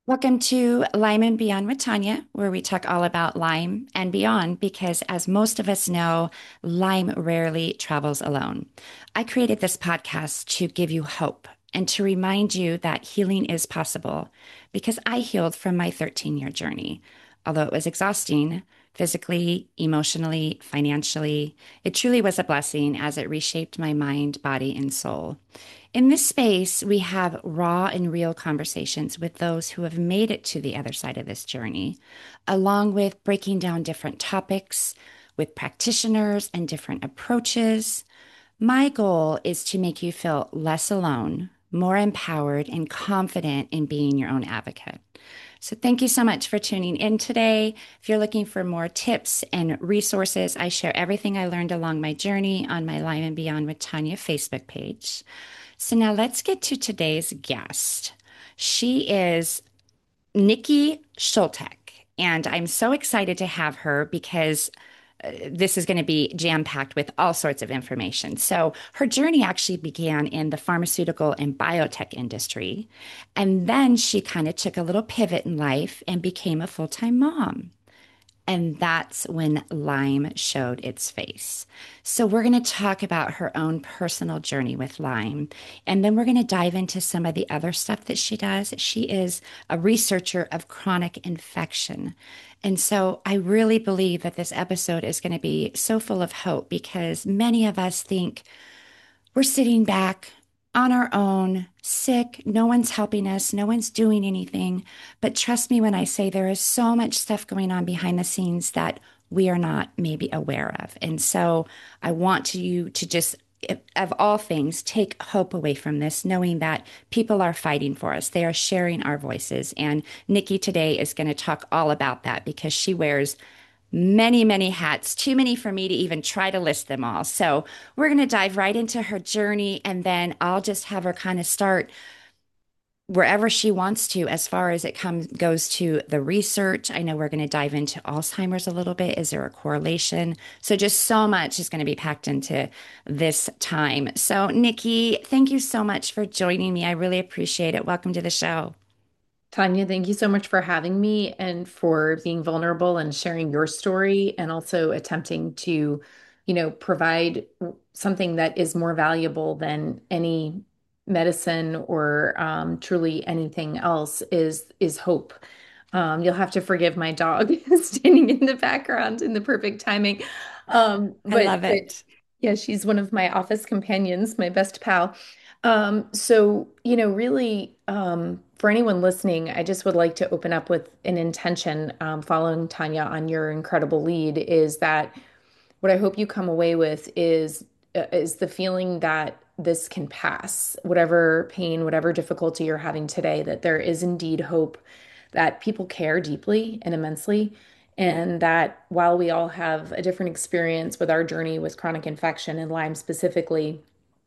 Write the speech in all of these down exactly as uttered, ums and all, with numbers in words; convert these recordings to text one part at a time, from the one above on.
Welcome to Lyme and Beyond with Tanya, where we talk all about Lyme and beyond because, as most of us know, Lyme rarely travels alone. I created this podcast to give you hope and to remind you that healing is possible because I healed from my thirteen year journey. Although it was exhausting physically, emotionally, financially, it truly was a blessing as it reshaped my mind, body, and soul. In this space, we have raw and real conversations with those who have made it to the other side of this journey, along with breaking down different topics with practitioners and different approaches. My goal is to make you feel less alone, more empowered, and confident in being your own advocate. So, thank you so much for tuning in today. If you're looking for more tips and resources, I share everything I learned along my journey on my Lyme and Beyond with Tanya Facebook page. So now let's get to today's guest. She is Nikki Schultek, and I'm so excited to have her because uh, this is going to be jam-packed with all sorts of information. So her journey actually began in the pharmaceutical and biotech industry, and then she kind of took a little pivot in life and became a full-time mom. And that's when Lyme showed its face. So, we're going to talk about her own personal journey with Lyme. And then we're going to dive into some of the other stuff that she does. She is a researcher of chronic infection. And so, I really believe that this episode is going to be so full of hope because many of us think, we're sitting back on our own, sick. No one's helping us. No one's doing anything. But trust me when I say there is so much stuff going on behind the scenes that we are not maybe aware of. And so I want you to just, of all things, take hope away from this, knowing that people are fighting for us. They are sharing our voices. And Nikki today is going to talk all about that because she wears many, many hats, too many for me to even try to list them all. So we're going to dive right into her journey, and then I'll just have her kind of start wherever she wants to as far as it comes goes to the research. I know we're going to dive into Alzheimer's a little bit. Is there a correlation? So just so much is going to be packed into this time. So Nikki, thank you so much for joining me. I really appreciate it. Welcome to the show. Tanya, thank you so much for having me and for being vulnerable and sharing your story and also attempting to, you know, provide something that is more valuable than any medicine or um, truly anything else is is hope. Um, you'll have to forgive my dog standing in the background in the perfect timing. Um, I but, love but it. yeah, she's one of my office companions, my best pal. Um, so, you know, really, um, for anyone listening, I just would like to open up with an intention, um, following Tanya on your incredible lead, is that what I hope you come away with is uh, is the feeling that this can pass, whatever pain, whatever difficulty you're having today, that there is indeed hope, that people care deeply and immensely, and that while we all have a different experience with our journey with chronic infection and Lyme specifically,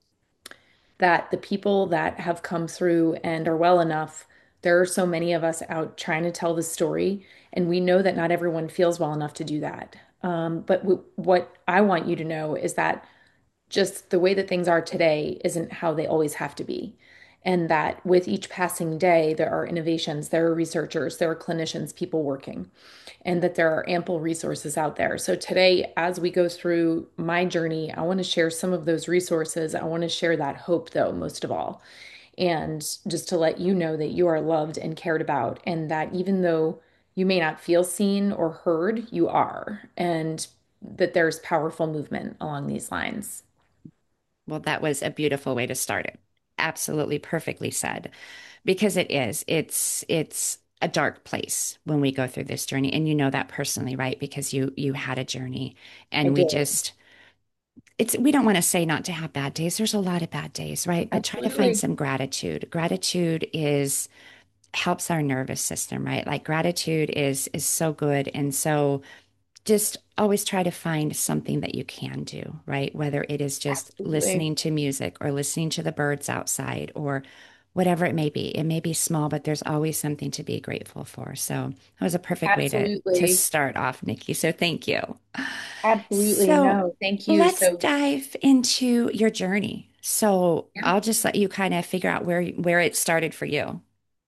that the people that have come through and are well enough, there are so many of us out trying to tell the story, and we know that not everyone feels well enough to do that. Um, but w what I want you to know is that just the way that things are today isn't how they always have to be. And that with each passing day, there are innovations, there are researchers, there are clinicians, people working, and that there are ample resources out there. So today, as we go through my journey, I want to share some of those resources. I want to share that hope, though, most of all. And just to let you know that you are loved and cared about, and that even though you may not feel seen or heard, you are, and that there's powerful movement along these lines. Well, that was a beautiful way to start it. Absolutely perfectly said. Because it is. It's it's a dark place when we go through this journey. And you know that personally, right? Because you you had a journey I and we did. just it's we don't want to say not to have bad days. There's a lot of bad days, right? But try to find Absolutely. some gratitude. Gratitude is helps our nervous system, right? Like gratitude is is so good. And so just always try to find something that you can do, right? Whether it is just Absolutely. listening to music or listening to the birds outside or whatever it may be. It may be small, but there's always something to be grateful for. So that was a perfect way to to Absolutely. start off, Nikki. So thank you. Absolutely. So No, thank you. let's So, dive into your journey. So yeah. I'll just let you kind of figure out where where it started for you.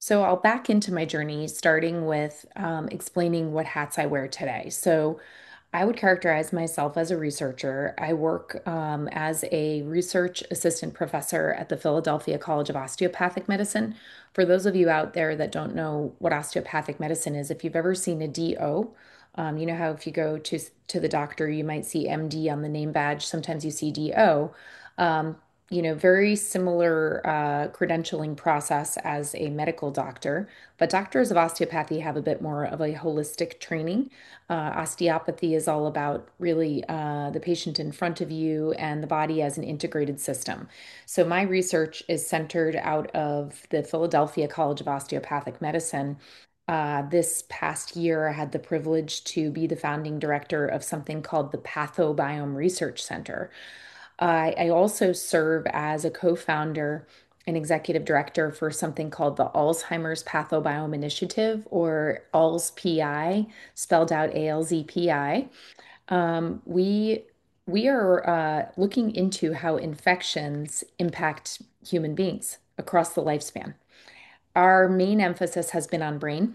So I'll back into my journey, starting with um, explaining what hats I wear today. So I would characterize myself as a researcher. I work um, as a research assistant professor at the Philadelphia College of Osteopathic Medicine. For those of you out there that don't know what osteopathic medicine is, if you've ever seen a D O, um, you know how if you go to to the doctor, you might see M D on the name badge. Sometimes you see D O. Um, you know, very similar uh, credentialing process as a medical doctor, but doctors of osteopathy have a bit more of a holistic training. Uh, osteopathy is all about really uh, the patient in front of you and the body as an integrated system. So, my research is centered out of the Philadelphia College of Osteopathic Medicine. Uh, this past year, I had the privilege to be the founding director of something called the Pathobiome Research Center. I, I also serve as a co-founder and executive director for something called the Alzheimer's Pathobiome Initiative, or A L Z P I, spelled out A L Z P I. Um, we we are uh, looking into how infections impact human beings across the lifespan. Our main emphasis has been on brain.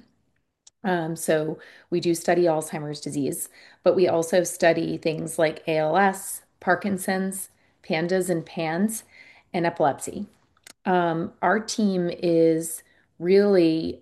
Um, so we do study Alzheimer's disease, but we also study things like A L S, Parkinson's, PANDAS and PANS, and epilepsy. Um, our team is really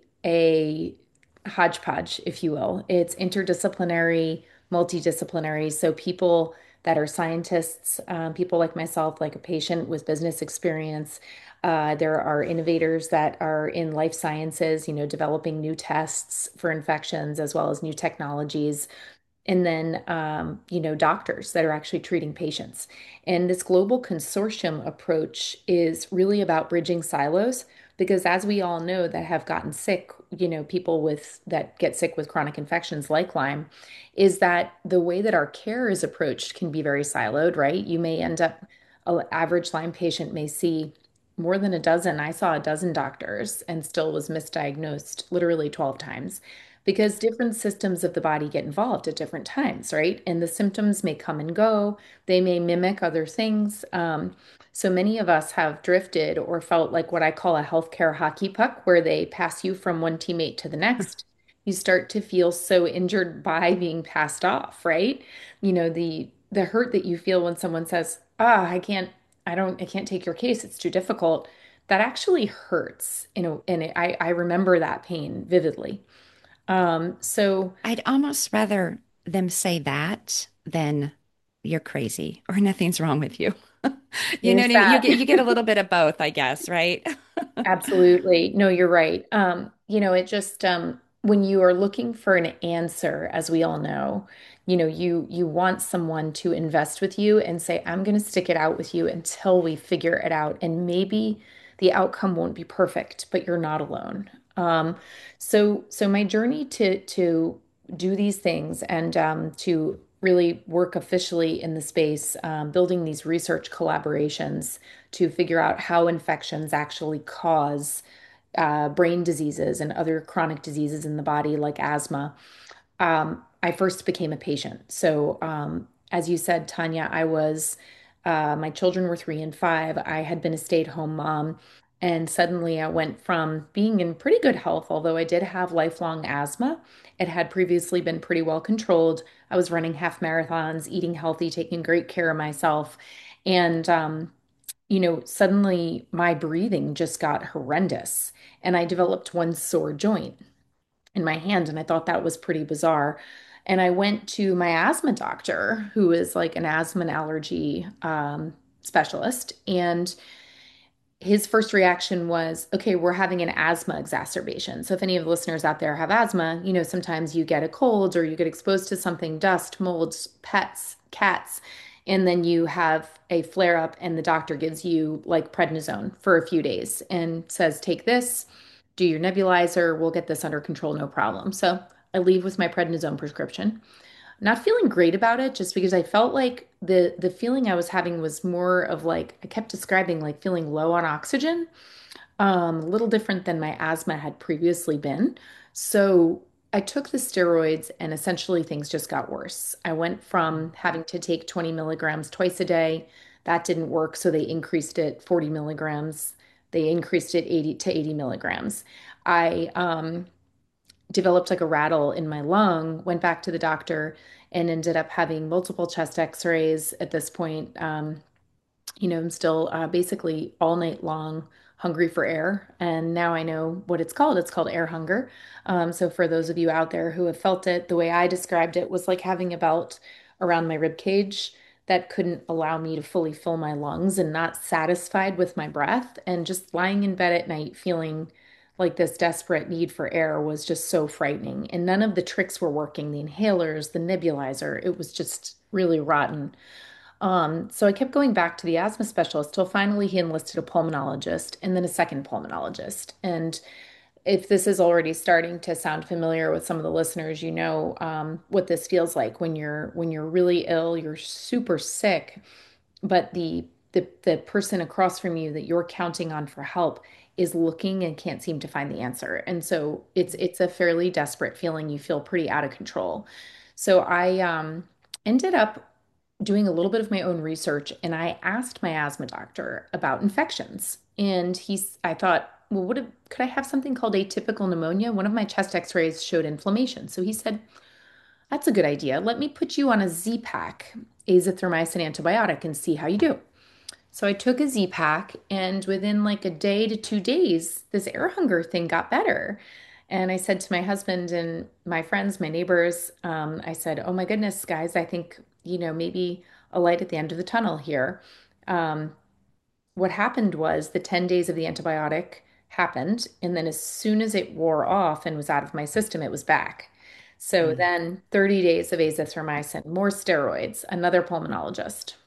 a hodgepodge, if you will. It's interdisciplinary, multidisciplinary. So people that are scientists, um, people like myself, like a patient with business experience. Uh, there are innovators that are in life sciences, you know, developing new tests for infections as well as new technologies, and then um, you know, doctors that are actually treating patients. And this global consortium approach is really about bridging silos because as we all know that have gotten sick, you know, people with that get sick with chronic infections like Lyme, is that the way that our care is approached can be very siloed, right? You may end up, an average Lyme patient may see more than a dozen. I saw a dozen doctors and still was misdiagnosed literally twelve times because different systems of the body get involved at different times, right? And the symptoms may come and go, they may mimic other things. Um, so many of us have drifted or felt like what I call a healthcare hockey puck, where they pass you from one teammate to the next. You start to feel so injured by being passed off, right? You know, the the hurt that you feel when someone says, "Ah, I can't, I don't, I can't take your case. It's too difficult." That actually hurts, you know, and it, I I remember that pain vividly. Um, so I'd almost rather them say that than you're crazy or nothing's wrong with you. You know there's what I mean? You that. get you get a little bit of both, I guess, right? Absolutely. No, you're right. Um, you know, it just um when you are looking for an answer, as we all know, you know, you you want someone to invest with you and say, I'm going to stick it out with you until we figure it out. And maybe the outcome won't be perfect, but you're not alone. Um, so so my journey to to do these things and um to really work officially in the space, um, building these research collaborations to figure out how infections actually cause uh, brain diseases and other chronic diseases in the body, like asthma. Um, I first became a patient. So, um, as you said, Tanya, I was, uh, my children were three and five. I had been a stay-at-home mom. And suddenly I went from being in pretty good health, although I did have lifelong asthma. It had previously been pretty well controlled. I was running half marathons, eating healthy, taking great care of myself. And um, you know, suddenly my breathing just got horrendous and I developed one sore joint in my hand. And I thought that was pretty bizarre. And I went to my asthma doctor, who is like an asthma and allergy um, specialist. And his first reaction was, okay, we're having an asthma exacerbation. So if any of the listeners out there have asthma, you know, sometimes you get a cold or you get exposed to something, dust, molds, pets, cats, and then you have a flare up and the doctor gives you like prednisone for a few days and says, take this, do your nebulizer, we'll get this under control, no problem. So I leave with my prednisone prescription, not feeling great about it just because I felt like the the feeling I was having was more of like I kept describing like feeling low on oxygen, um, a little different than my asthma had previously been. So I took the steroids and essentially things just got worse. I went from having to take twenty milligrams twice a day. That didn't work, so they increased it forty milligrams. They increased it eighty to eighty milligrams. I um, developed like a rattle in my lung, went back to the doctor, and ended up having multiple chest x-rays at this point. Um, you know, I'm still uh, basically all night long hungry for air. And now I know what it's called. It's called air hunger. Um, so for those of you out there who have felt it, the way I described it was like having a belt around my rib cage that couldn't allow me to fully fill my lungs and not satisfied with my breath. And just lying in bed at night feeling like this desperate need for air was just so frightening. And none of the tricks were working, the inhalers, the nebulizer. It was just really rotten. Um, so I kept going back to the asthma specialist till finally he enlisted a pulmonologist and then a second pulmonologist. And if this is already starting to sound familiar with some of the listeners, you know um, what this feels like when you're when you're really ill, you're super sick, but the the the person across from you that you're counting on for help is looking and can't seem to find the answer. And so it's it's a fairly desperate feeling. You feel pretty out of control. So I um, ended up doing a little bit of my own research and I asked my asthma doctor about infections. And he's, I thought, well, what if, could I have something called atypical pneumonia? One of my chest x-rays showed inflammation. So he said, that's a good idea. Let me put you on a Z-Pak, azithromycin antibiotic, and see how you do. So I took a Z-Pak, and within like a day to two days, this air hunger thing got better. And I said to my husband and my friends, my neighbors, um, I said, oh my goodness, guys, I think, you know, maybe a light at the end of the tunnel here. Um, what happened was the ten days of the antibiotic happened. And then as soon as it wore off and was out of my system, it was back. So Mm. then thirty days of azithromycin, more steroids, another pulmonologist.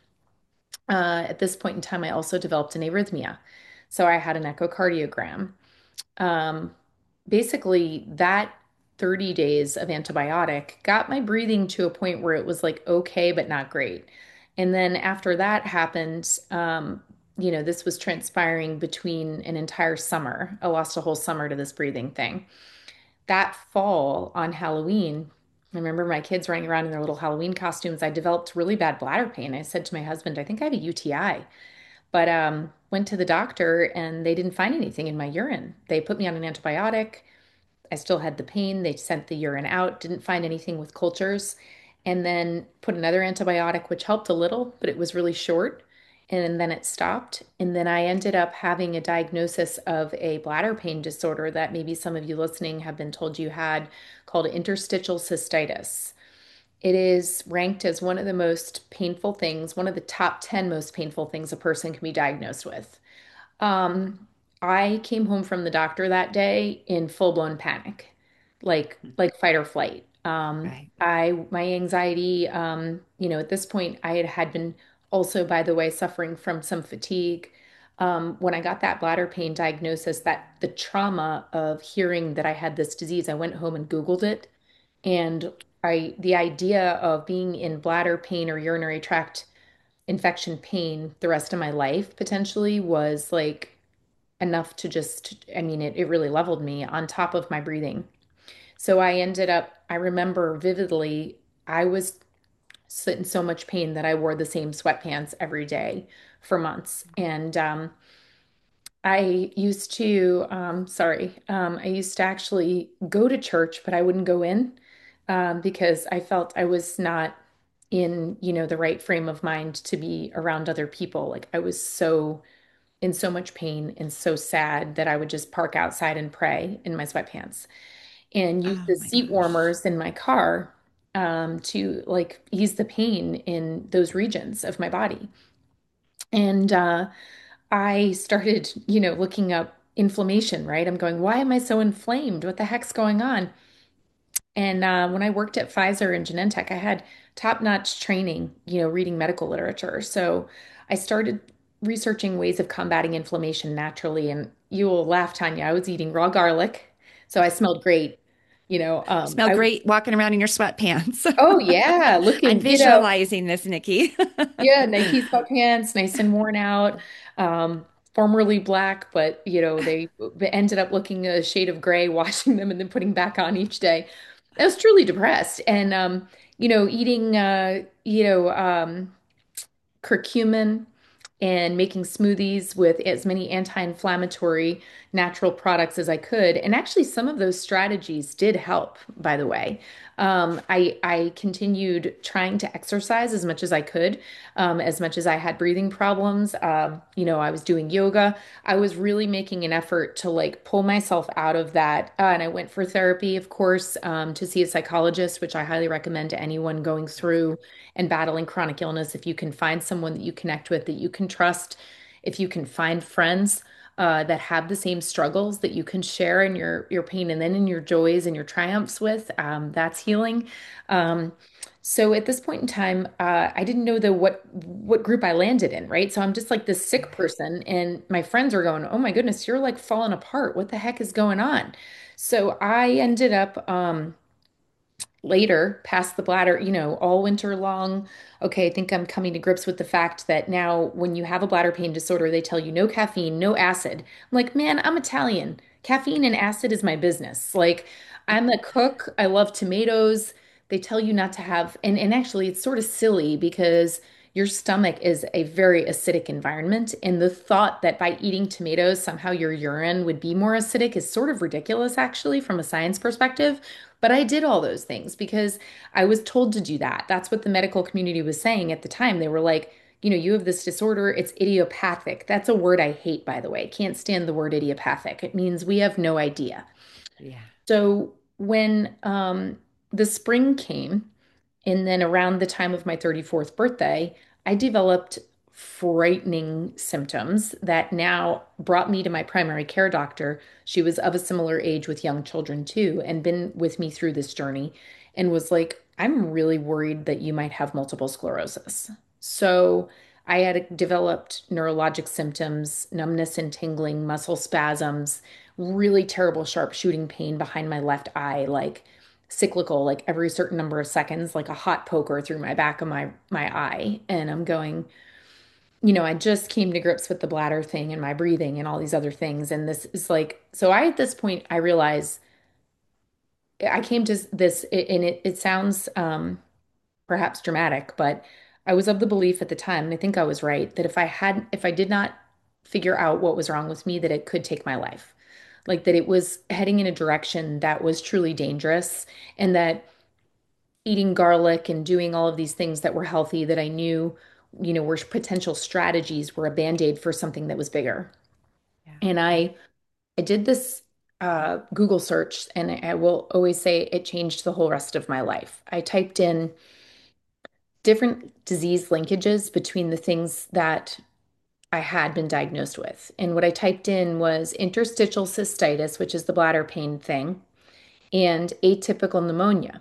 Uh, at this point in time, I also developed an arrhythmia. So I had an echocardiogram. Um, Basically, that thirty days of antibiotic got my breathing to a point where it was like okay, but not great. And then after that happened, um, you know, this was transpiring between an entire summer. I lost a whole summer to this breathing thing. That fall on Halloween, I remember my kids running around in their little Halloween costumes. I developed really bad bladder pain. I said to my husband, I think I have a U T I, but um, went to the doctor and they didn't find anything in my urine. They put me on an antibiotic. I still had the pain. They sent the urine out, didn't find anything with cultures, and then put another antibiotic, which helped a little, but it was really short. And then it stopped. And then I ended up having a diagnosis of a bladder pain disorder that maybe some of you listening have been told you had called interstitial cystitis. It is ranked as one of the most painful things, one of the top ten most painful things a person can be diagnosed with. Um, I came home from the doctor that day in full-blown panic, like like fight or flight. Um, Right. I my anxiety, um, you know, at this point I had had been also, by the way, suffering from some fatigue. Um, when I got that bladder pain diagnosis, that the trauma of hearing that I had this disease, I went home and Googled it, and I the idea of being in bladder pain or urinary tract infection pain the rest of my life potentially was like enough to just, I mean, it, it really leveled me on top of my breathing. So I ended up, I remember vividly, I was in so much pain that I wore the same sweatpants every day for months. And um, I used to, um, sorry, um, I used to actually go to church, but I wouldn't go in um, because I felt I was not in, you know, the right frame of mind to be around other people. Like I was so in so much pain and so sad that I would just park outside and pray in my sweatpants and use Oh the my seat gosh. warmers in my car um, to like ease the pain in those regions of my body. And uh, I started, you know, looking up inflammation, right? I'm going, why am I so inflamed? What the heck's going on? And uh, when I worked at Pfizer and Genentech, I had top-notch training, you know, reading medical literature. So I started researching ways of combating inflammation naturally. And you will laugh, Tanya, I was eating raw garlic, so I smelled great. You know, um, Smell I great walking around in your sweatpants. oh yeah, I'm looking, you know, visualizing this, Nikki. yeah, Nike sweatpants, nice and worn out, um, formerly black, but you know, they ended up looking a shade of gray, washing them and then putting back on each day. I was truly depressed. And um, you know, eating uh, you know, um, curcumin, and making smoothies with as many anti-inflammatory natural products as I could. And actually, some of those strategies did help, by the way. Um, I I continued trying to exercise as much as I could, um, as much as I had breathing problems. Um, you know, I was doing yoga. I was really making an effort to like pull myself out of that. Uh, and I went for therapy, of course, um, to see a psychologist, which I highly recommend to anyone going through and battling chronic illness. If you can find someone that you connect with, that you can trust, if you can find friends uh, that have the same struggles that you can share in your your pain and then in your joys and your triumphs with, um, that's healing. Um, so at this point in time, uh, I didn't know the what what group I landed in, right? So I'm just like this sick person, and my friends are going, "Oh my goodness, you're like falling apart. What the heck is going on?" So I ended up um, later, past the bladder, you know, all winter long. Okay, I think I'm coming to grips with the fact that now when you have a bladder pain disorder, they tell you no caffeine, no acid. I'm like, man, I'm Italian. Caffeine and acid is my business. Like, I'm a cook. I love tomatoes. They tell you not to have, and, and actually, it's sort of silly because your stomach is a very acidic environment. And the thought that by eating tomatoes, somehow your urine would be more acidic is sort of ridiculous, actually, from a science perspective. But I did all those things because I was told to do that. That's what the medical community was saying at the time. They were like, you know, you have this disorder, it's idiopathic. That's a word I hate, by the way. Can't stand the word idiopathic. It means we have no idea. Yeah. So when um, the spring came, and then around the time of my thirty-fourth birthday, I developed frightening symptoms that now brought me to my primary care doctor. She was of a similar age with young children too, and been with me through this journey, and was like, I'm really worried that you might have multiple sclerosis. So I had developed neurologic symptoms, numbness and tingling, muscle spasms, really terrible sharp shooting pain behind my left eye, like cyclical, like every certain number of seconds, like a hot poker through my back of my my eye. And I'm going, you know, I just came to grips with the bladder thing and my breathing and all these other things. And this is like, so I at this point I realize I came to this, and it it sounds um perhaps dramatic, but I was of the belief at the time, and I think I was right, that if I had if I did not figure out what was wrong with me, that it could take my life. Like that it was heading in a direction that was truly dangerous, and that eating garlic and doing all of these things that were healthy that I knew, you know, were potential strategies were a band-aid for something that was bigger. Yeah. And I I did this uh, Google search, and I will always say it changed the whole rest of my life. I typed in different disease linkages between the things that I had been diagnosed with. And what I typed in was interstitial cystitis, which is the bladder pain thing, and atypical pneumonia.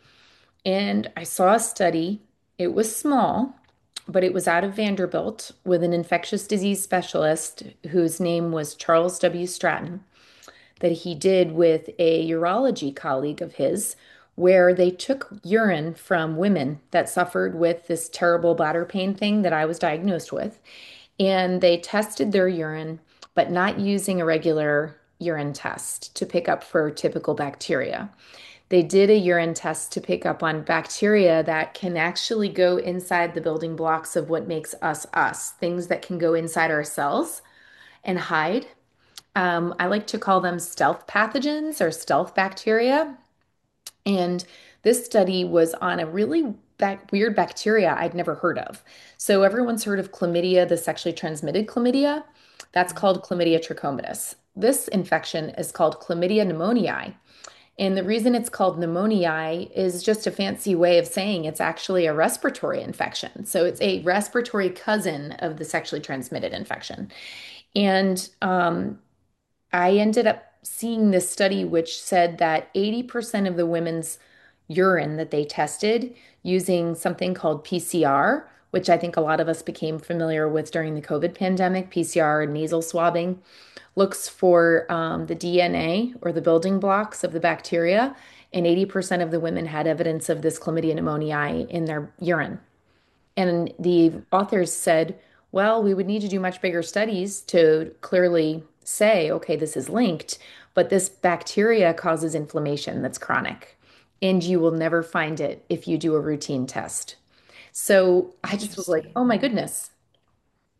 And I saw a study. It was small, but it was out of Vanderbilt with an infectious disease specialist whose name was Charles W. Stratton, that he did with a urology colleague of his, where they took urine from women that suffered with this terrible bladder pain thing that I was diagnosed with, and they tested their urine, but not using a regular urine test to pick up for typical bacteria. They did a urine test to pick up on bacteria that can actually go inside the building blocks of what makes us us, things that can go inside our cells and hide. Um, I like to call them stealth pathogens or stealth bacteria. And this study was on a really bac weird bacteria I'd never heard of. So everyone's heard of chlamydia, the sexually transmitted chlamydia. That's called chlamydia trachomatis. This infection is called chlamydia pneumoniae. And the reason it's called pneumoniae is just a fancy way of saying it's actually a respiratory infection. So it's a respiratory cousin of the sexually transmitted infection. And um, I ended up seeing this study which said that eighty percent of the women's urine that they tested using something called P C R, which I think a lot of us became familiar with during the COVID pandemic, P C R and nasal swabbing, looks for um, the D N A or the building blocks of the bacteria. And eighty percent of the women had evidence of this chlamydia pneumoniae in their urine. And the authors said, well, we would need to do much bigger studies to clearly say, okay, this is linked, but this bacteria causes inflammation that's chronic, and you will never find it if you do a routine test. So I just was like, Interesting. oh my goodness.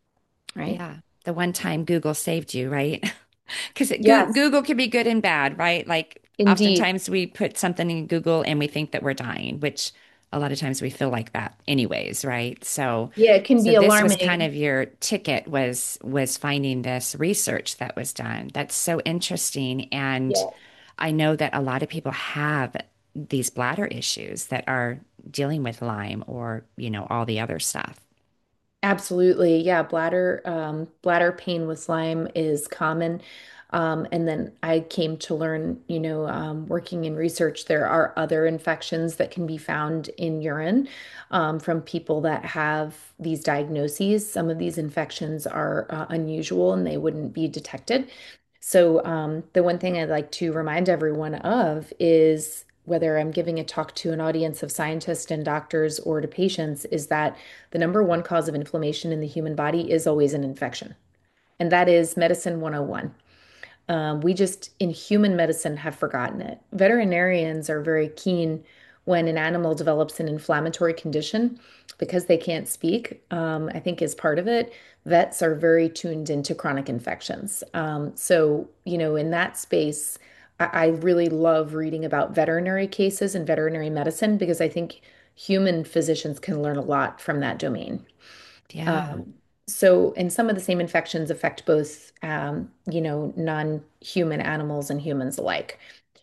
right? Yeah. The one time Google saved you, right? Because Yes, Google can be good and bad, right? Like indeed. oftentimes we put something in Google and we think that we're dying, which a lot of times we feel like that anyways, right? So Yeah, it can so be this was kind alarming. of your ticket was was finding this research that was done. That's so interesting. And Yeah. I know that a lot of people have these bladder issues that are dealing with Lyme or, you know, all the other stuff. Absolutely. Yeah, bladder um, bladder pain with Lyme is common. Um, and then I came to learn, you know, um, working in research, there are other infections that can be found in urine um, from people that have these diagnoses. Some of these infections are uh, unusual and they wouldn't be detected. So, um, the one thing I'd like to remind everyone of is whether I'm giving a talk to an audience of scientists and doctors or to patients, is that the number one cause of inflammation in the human body is always an infection. And that is medicine one oh one. Um, we just, in human medicine, have forgotten it. Veterinarians are very keen when an animal develops an inflammatory condition because they can't speak, um, I think is part of it. Vets are very tuned into chronic infections. Um, so, you know, in that space, I, I really love reading about veterinary cases and veterinary medicine because I think human physicians can learn a lot from that domain. Yeah. Um, so, and some of the same infections affect both, um, you know, non-human animals and humans alike.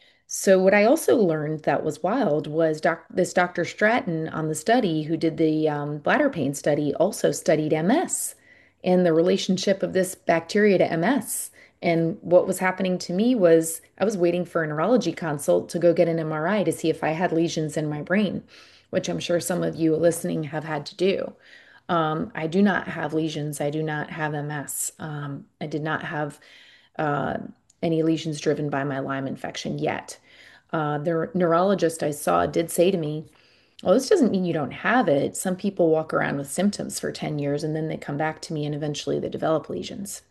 So, what I also learned that was wild was doc this doctor Stratton on the study who did the um, bladder pain study also studied M S and the relationship of this bacteria to M S. And what was happening to me was I was waiting for a neurology consult to go get an M R I to see if I had lesions in my brain, which I'm sure some of you listening have had to do. Um, I do not have lesions. I do not have M S. Um, I did not have uh, any lesions driven by my Lyme infection yet. Uh, the neurologist I saw did say to me, well, this doesn't mean you don't have it. Some people walk around with symptoms for ten years and then they come back to me and eventually they develop lesions.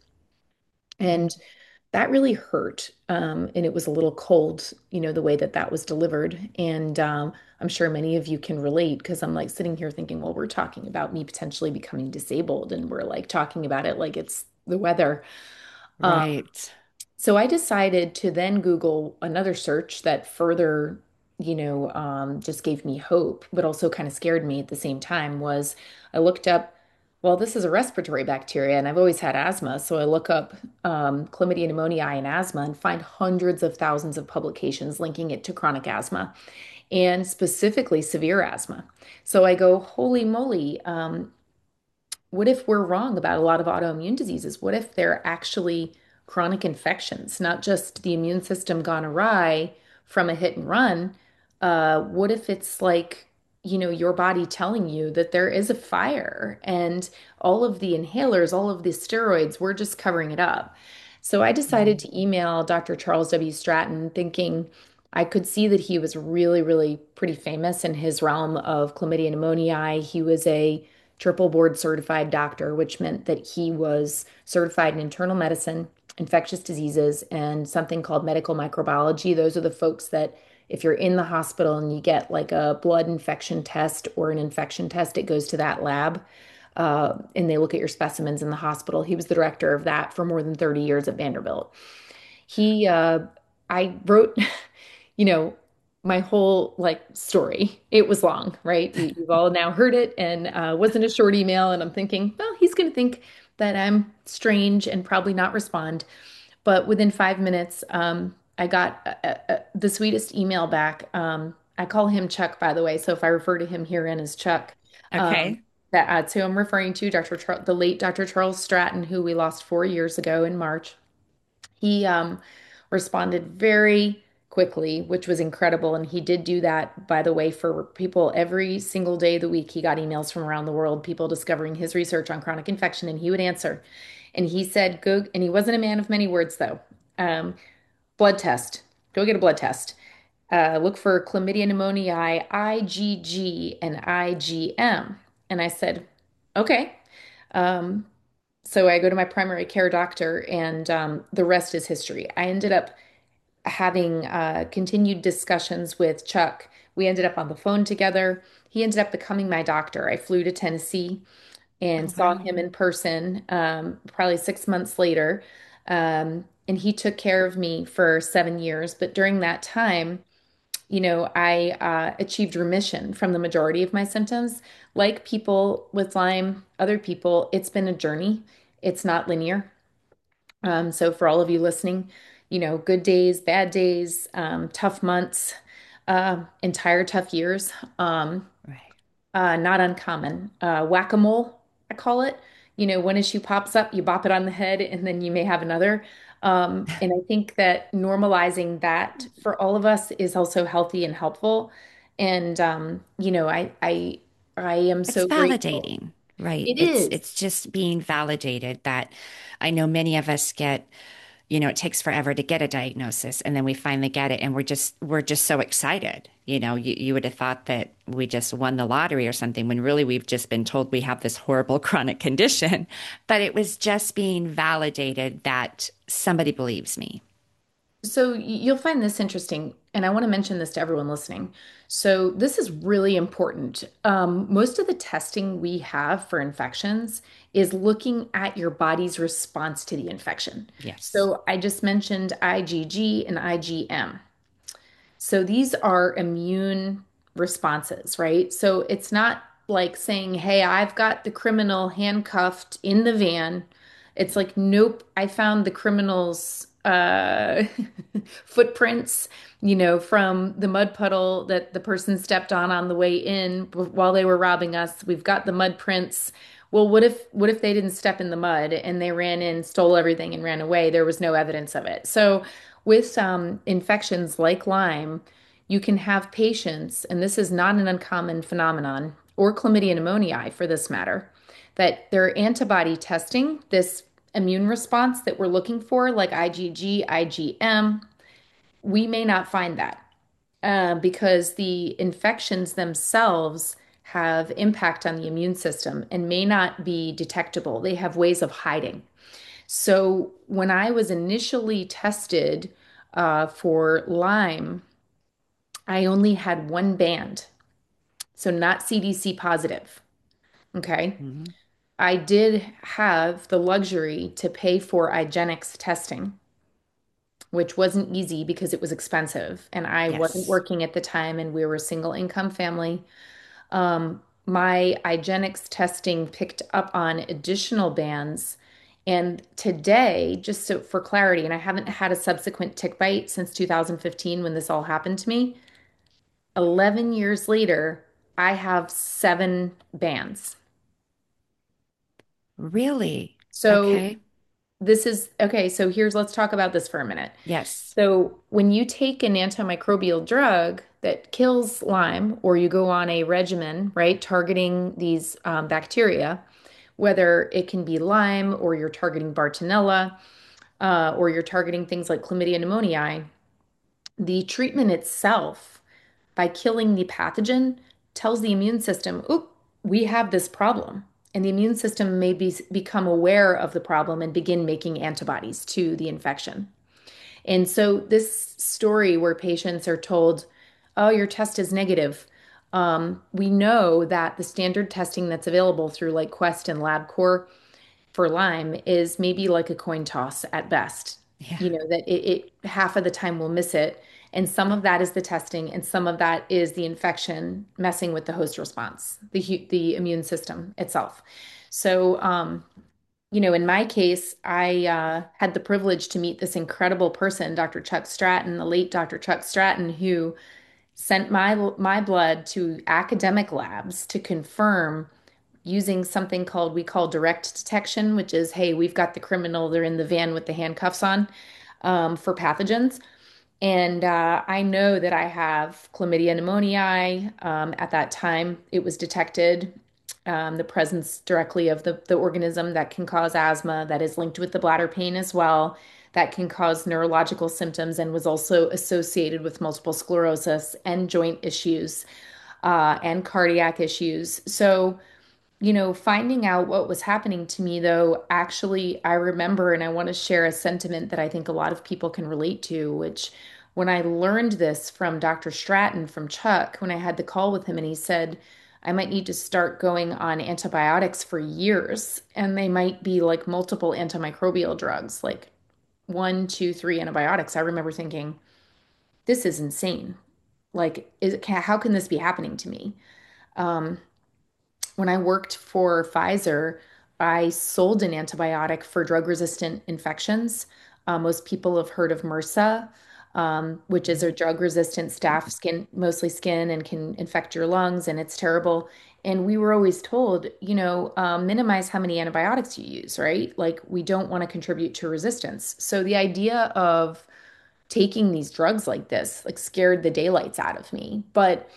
And that really hurt. Um, and it was a little cold, you know, the way that that was delivered. And um, I'm sure many of you can relate because I'm like sitting here thinking, well, we're talking about me potentially becoming disabled and we're like talking about it like it's the weather. Um, Right. so I decided to then Google another search that further, you know, um, just gave me hope, but also kind of scared me at the same time was I looked up, well, this is a respiratory bacteria, and I've always had asthma. So I look up um, Chlamydia pneumoniae and asthma and find hundreds of thousands of publications linking it to chronic asthma and specifically severe asthma. So I go, holy moly, um, what if we're wrong about a lot of autoimmune diseases? What if they're actually chronic infections, not just the immune system gone awry from a hit and run? Uh, what if it's like, you know, your body telling you that there is a fire and all of the inhalers, all of the steroids, we're just covering it up. So I decided Mm. to email doctor Charles W. Stratton, thinking I could see that he was really, really pretty famous in his realm of chlamydia pneumoniae. He was a triple board certified doctor, which meant that he was certified in internal medicine, infectious diseases, and something called medical microbiology. Those are the folks that, if you're in the hospital and you get like a blood infection test or an infection test, it goes to that lab. Uh, and they look at your specimens in the hospital. He was the director of that for more than thirty years at Vanderbilt. He, uh, I wrote, you know, my whole like story. It was long, right? We, we've all now heard it and uh, wasn't a short email. And I'm thinking, well, he's going to think that I'm strange and probably not respond. But within five minutes, um, I got uh, uh, uh, the sweetest email back. Um, I call him Chuck, by the way. So if I refer to him herein as Chuck, um, Okay. that uh, so I'm referring to doctor Char the late doctor Charles Stratton, who we lost four years ago in March. He um, responded very quickly, which was incredible. And he did do that, by the way, for people every single day of the week. He got emails from around the world, people discovering his research on chronic infection, and he would answer. And he said, go, and he wasn't a man of many words, though. Um, blood test. Go get a blood test. Uh, look for chlamydia pneumoniae, I G G, and I G M. And I said, okay. Um, so I go to my primary care doctor, and um, the rest is history. I ended up having uh, continued discussions with Chuck. We ended up on the phone together. He ended up becoming my doctor. I flew to Tennessee. and Oh, saw wow. him in person um, probably six months later. Um, and he took care of me for seven years. But during that time, you know, I uh, achieved remission from the majority of my symptoms. Like people with Lyme, other people, it's been a journey. It's not linear. Um, so for all of you listening, you know, good days, bad days, um, tough months, uh, entire tough years. Um, Right. uh, not uncommon. Uh, whack-a-mole, I call it. You know, one issue pops up, you bop it on the head, and then you may have another. Um, and I think that normalizing that for all of us is also healthy and helpful. And um, you know, I I I am It's so grateful. validating, right? It It's is. it's just being validated that I know many of us get, you know, it takes forever to get a diagnosis and then we finally get it and we're just we're just so excited. You know, you, you would have thought that we just won the lottery or something when really we've just been told we have this horrible chronic condition. But it was just being validated that somebody believes me. So y- you'll find this interesting, and I want to mention this to everyone listening. So this is really important. Um, most of the testing we have for infections is looking at your body's response to the infection. Yes. So I just mentioned IgG and IgM. So these are immune responses, right? So it's not like saying, hey, I've got the criminal handcuffed in the van. It's like, nope, I found the criminal's uh, footprints, you know, from the mud puddle that the person stepped on on the way in while they were robbing us. We've got the mud prints. Well, what if what if they didn't step in the mud and they ran in, stole everything and ran away? There was no evidence of it. So with um, infections like Lyme, you can have patients, and this is not an uncommon phenomenon, or chlamydia pneumoniae for this matter, that their antibody testing, this immune response that we're looking for, like IgG, IgM, we may not find that uh, because the infections themselves have impact on the immune system and may not be detectable. They have ways of hiding. So when I was initially tested uh, for Lyme, I only had one band, so not C D C positive. Okay. Hmm. I did have the luxury to pay for IGeneX testing, which wasn't easy because it was expensive. And I wasn't Yes. working at the time, and we were a single income family. Um, my IGeneX testing picked up on additional bands. And today, just so for clarity, and I haven't had a subsequent tick bite since two thousand fifteen when this all happened to me. eleven years later, I have seven bands. Really? So Okay. this is okay. So here's, let's talk about this for a minute. Yes. So when you take an antimicrobial drug that kills Lyme, or you go on a regimen, right, targeting these um, bacteria, whether it can be Lyme or you're targeting Bartonella, uh, or you're targeting things like Chlamydia pneumoniae, the treatment itself by killing the pathogen tells the immune system, oop, we have this problem. And the immune system may be, become aware of the problem and begin making antibodies to the infection. And so, this story where patients are told, oh, your test is negative. Um, we know that the standard testing that's available through like Quest and LabCorp for Lyme is maybe like a coin toss at best. Yeah. You know, that it, it half of the time we'll miss it. And some of that is the testing, and some of that is the infection messing with the host response, the hu- the immune system itself. So, um, you know, in my case, I uh, had the privilege to meet this incredible person, Doctor Chuck Stratton, the late Doctor Chuck Stratton, who sent my my blood to academic labs to confirm using something called we call direct detection, which is, hey, we've got the criminal, they're in the van with the handcuffs on, um, for pathogens. And uh, I know that I have chlamydia pneumoniae. Um, at that time, it was detected, um, the presence directly of the, the organism that can cause asthma, that is linked with the bladder pain as well, that can cause neurological symptoms, and was also associated with multiple sclerosis and joint issues uh, and cardiac issues. So, you know, finding out what was happening to me, though, actually, I remember, and I want to share a sentiment that I think a lot of people can relate to, which when I learned this from Doctor Stratton, from Chuck, when I had the call with him, and he said, I might need to start going on antibiotics for years, and they might be like multiple antimicrobial drugs, like one, two, three antibiotics. I remember thinking, this is insane. Like, is it, how can this be happening to me? Um, when I worked for Pfizer, I sold an antibiotic for drug-resistant infections. Uh, most people have heard of MRSA, um, which is a drug-resistant staph skin, mostly skin, and can infect your lungs, and it's terrible. And we were always told, you know, um, minimize how many antibiotics you use, right? Like we don't want to contribute to resistance. So the idea of taking these drugs like this, like scared the daylights out of me. But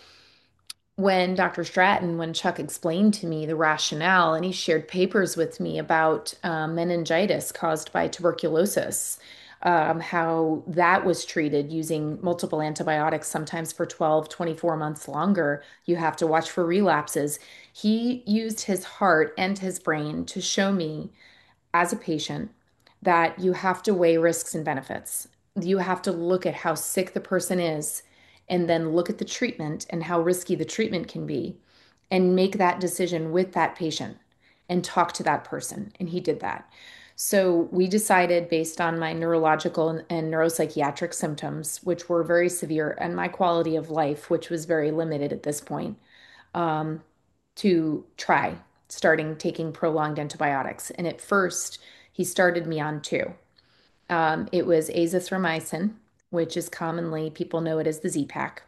when Doctor Stratton, when Chuck explained to me the rationale, and he shared papers with me about um, meningitis caused by tuberculosis, um, how that was treated using multiple antibiotics, sometimes for twelve, twenty-four months longer. You have to watch for relapses. He used his heart and his brain to show me as a patient that you have to weigh risks and benefits. You have to look at how sick the person is and then look at the treatment and how risky the treatment can be and make that decision with that patient and talk to that person. And he did that. So we decided based on my neurological and, and neuropsychiatric symptoms, which were very severe, and my quality of life, which was very limited at this point, um, to try starting taking prolonged antibiotics. And at first, he started me on two. Um, it was azithromycin, which is commonly people know it as the Z-Pak,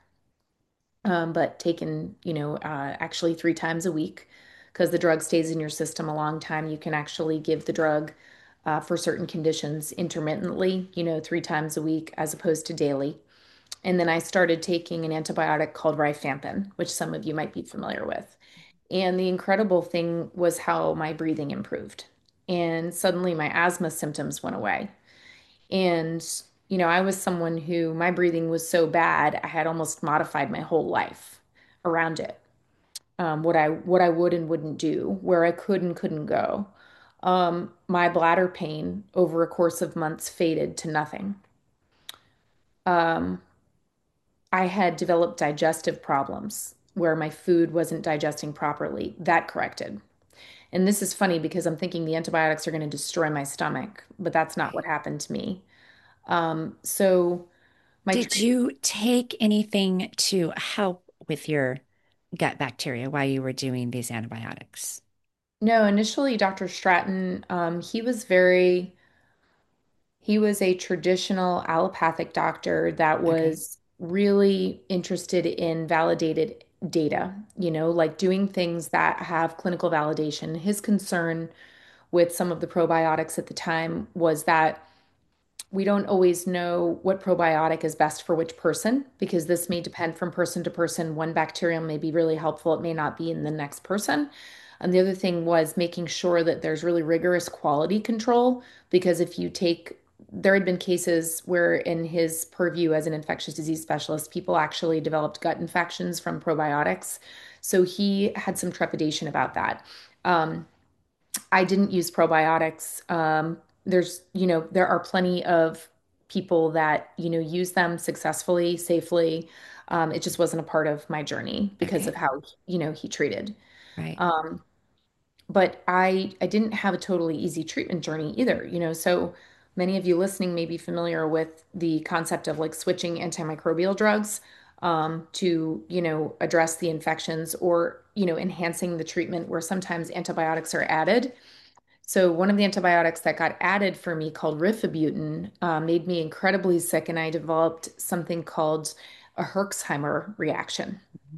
um, but taken, you know, uh, actually three times a week because the drug stays in your system a long time. You can actually give the drug uh, for certain conditions intermittently, you know, three times a week as opposed to daily. And then I started taking an antibiotic called rifampin, which some of you might be familiar with. And the incredible thing was how my breathing improved. And suddenly my asthma symptoms went away. And, you know, I was someone who my breathing was so bad, I had almost modified my whole life around it. Um, what I what I would and wouldn't do, where I could and couldn't go. Um, my bladder pain over a course of months faded to nothing. Um, I had developed digestive problems where my food wasn't digesting properly. That corrected. And this is funny because I'm thinking the antibiotics are going to destroy my stomach, but that's not what happened to me. Um, so my Did treat you take anything to help with your gut bacteria while you were doing these antibiotics? no, initially Doctor Stratton, um, he was very he was a traditional allopathic doctor that Okay. was really interested in validated data, you know, like doing things that have clinical validation. His concern with some of the probiotics at the time was that we don't always know what probiotic is best for which person because this may depend from person to person. One bacterium may be really helpful, it may not be in the next person. And the other thing was making sure that there's really rigorous quality control because if you take, there had been cases where, in his purview as an infectious disease specialist, people actually developed gut infections from probiotics. So he had some trepidation about that. Um, I didn't use probiotics. Um, there's, you know, there are plenty of people that, you know, use them successfully, safely. Um, it just wasn't a part of my journey because of Okay. how, you know, he treated. Right. Um, but I I didn't have a totally easy treatment journey either, you know. So many of you listening may be familiar with the concept of like switching antimicrobial drugs um, to, you know, address the infections or, you know, enhancing the treatment where sometimes antibiotics are added. So one of the antibiotics that got added for me called rifabutin uh, made me incredibly sick, and I developed something called a Herxheimer reaction.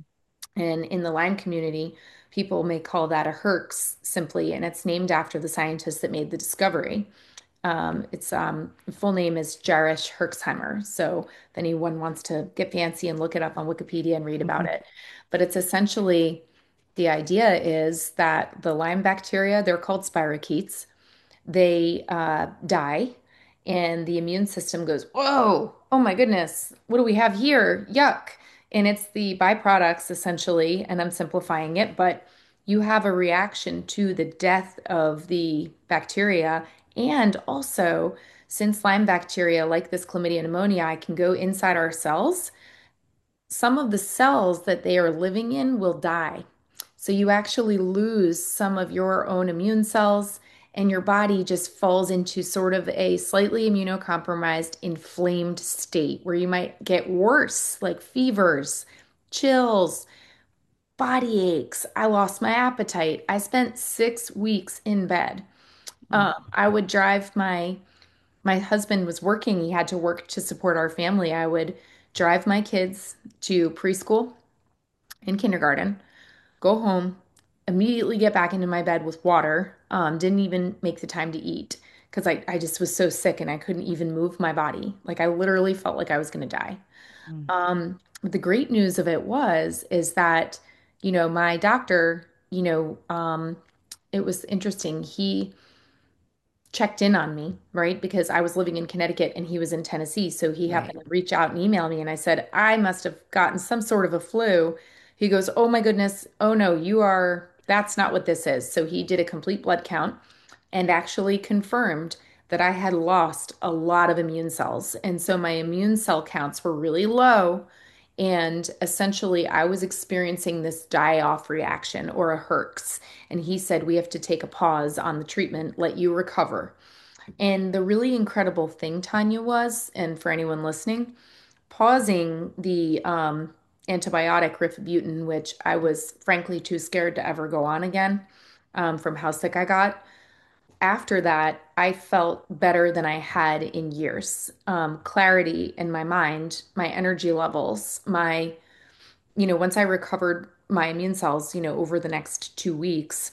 And in the Lyme community, people may call that a Herx simply, and it's named after the scientist that made the discovery. Um, its um, full name is Jarisch Herxheimer. So if anyone wants to get fancy and look it up on Wikipedia and read about Mhm. it, but it's essentially the idea is that the Lyme bacteria, they're called spirochetes, they uh, die, and the immune system goes, whoa, oh my goodness, what do we have here? Yuck. And it's the byproducts essentially, and I'm simplifying it, but you have a reaction to the death of the bacteria. And also, since Lyme bacteria, like this chlamydia pneumoniae, can go inside our cells, some of the cells that they are living in will die. So you actually lose some of your own immune cells, and your body just falls into sort of a slightly immunocompromised, inflamed state where you might get worse, like fevers, chills, body aches. I lost my appetite. I spent six weeks in bed. Mm. Um, I would drive my my husband was working. He had to work to support our family. I would drive my kids to preschool and kindergarten, go home, immediately get back into my bed with water. Um, didn't even make the time to eat because I, I just was so sick and I couldn't even move my body. Like I literally felt like I was going to die. Mm. Um, but the great news of it was is that, you know, my doctor, you know, um, it was interesting. He checked in on me, right? Because I was living in Connecticut and he was in Tennessee. So he Right. happened to reach out and email me. And I said, I must have gotten some sort of a flu. He goes, oh my goodness. Oh no, you are, that's not what this is. So he did a complete blood count and actually confirmed that I had lost a lot of immune cells. And so my immune cell counts were really low. And essentially, I was experiencing this die-off reaction or a herx. And he said, we have to take a pause on the treatment, let you recover. And the really incredible thing, Tanya, was, and for anyone listening, pausing the um, antibiotic rifabutin, which I was frankly too scared to ever go on again um, from how sick I got. After that, I felt better than I had in years. Um, clarity in my mind, my energy levels, my, you know, once I recovered my immune cells, you know, over the next two weeks,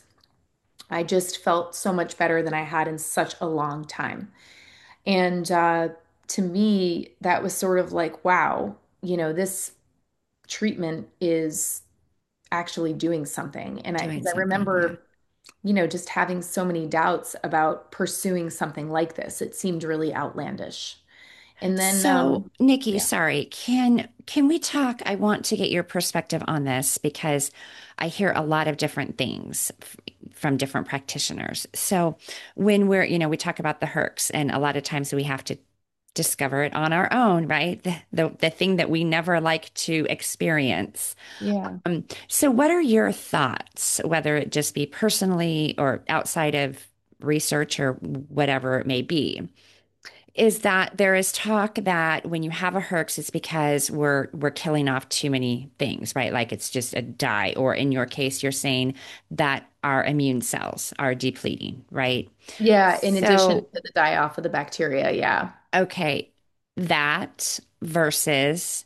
I just felt so much better than I had in such a long time. And uh, to me, that was sort of like, wow, you know, this treatment is actually doing something. And I, Doing because I something. Yeah. remember, you know, just having so many doubts about pursuing something like this. It seemed really outlandish. And then, So, um, Nikki, yeah, sorry, can can we talk? I want to get your perspective on this because I hear a lot of different things f- from different practitioners. So, when we're, you know, we talk about the herx, and a lot of times we have to discover it on our own, right? The the, the thing that we never like to experience. yeah. Um, so, what are your thoughts, whether it just be personally or outside of research or whatever it may be? Is that there is talk that when you have a herx, it's because we're we're killing off too many things, right? Like it's just a die, or in your case, you're saying that our immune cells are depleting, right? Yeah, in addition So, to the die off of the bacteria, yeah. okay, that versus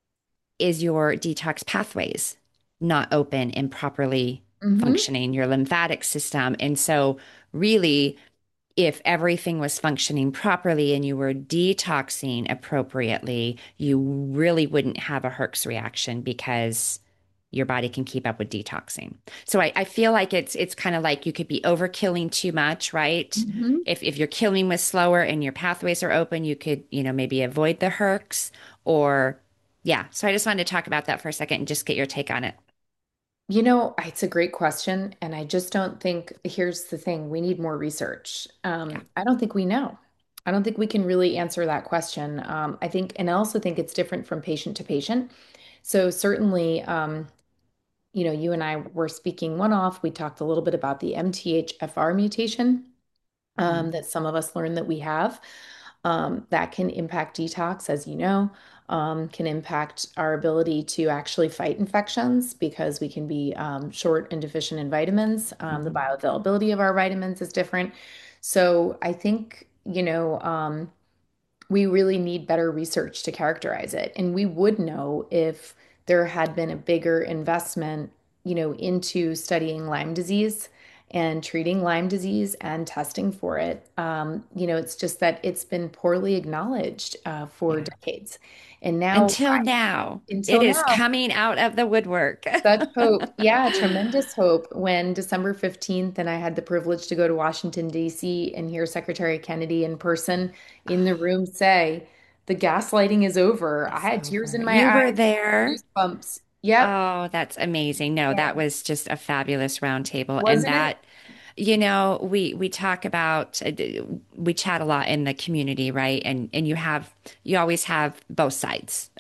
is your detox pathways not open and properly Hmm. functioning, your lymphatic system. And so, really, if everything was functioning properly and you were detoxing appropriately, you really wouldn't have a herx reaction because your body can keep up with detoxing. So I, I feel like it's it's kind of like you could be overkilling too much, right? Hmm. If if you're killing with slower and your pathways are open, you could, you know, maybe avoid the herx or yeah. So I just wanted to talk about that for a second and just get your take on it. You know, it's a great question, and I just don't think, here's the thing, we need more research. Yeah. Um, I don't think we know. I don't think we can really answer that question. Um, I think, and I also think it's different from patient to patient. So certainly, um, you know, you and I were speaking one off. We talked a little bit about the M T H F R mutation um, Mhm. that some of us learn that we have. Um, that can impact detox, as you know, um, can impact our ability to actually fight infections because we can be um, short and deficient in vitamins. Um, the Mhm. bioavailability of our vitamins is different. So I think, you know, um, we really need better research to characterize it. And we would know if there had been a bigger investment, you know, into studying Lyme disease and treating Lyme disease and testing for it. Um, you know, it's just that it's been poorly acknowledged uh, for Yeah. decades. And now, Until now, until it is now, coming out of the woodwork. such hope. Yeah, tremendous hope. When December fifteenth, and I had the privilege to go to Washington, D C, and hear Secretary Kennedy in person in the room say, the gaslighting is over. I It's had tears over. in my You were eyes, there. goosebumps. Yep. Oh, that's amazing. No, that Yeah. was just a fabulous roundtable. And Wasn't it? that, you know, we we talk about uh, we chat a lot in the community, right? And and you have you always have both sides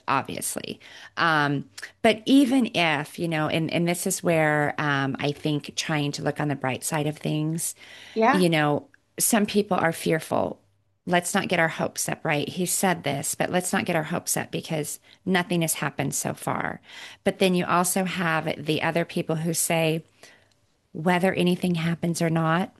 obviously. Um, but even if, you know, and, and this is where um, I think trying to look on the bright side of things, Yeah. you know, some people are fearful. Let's not get our hopes up, right? He said this, but let's not get our hopes up because nothing has happened so far. But then you also have the other people who say, whether anything happens or not,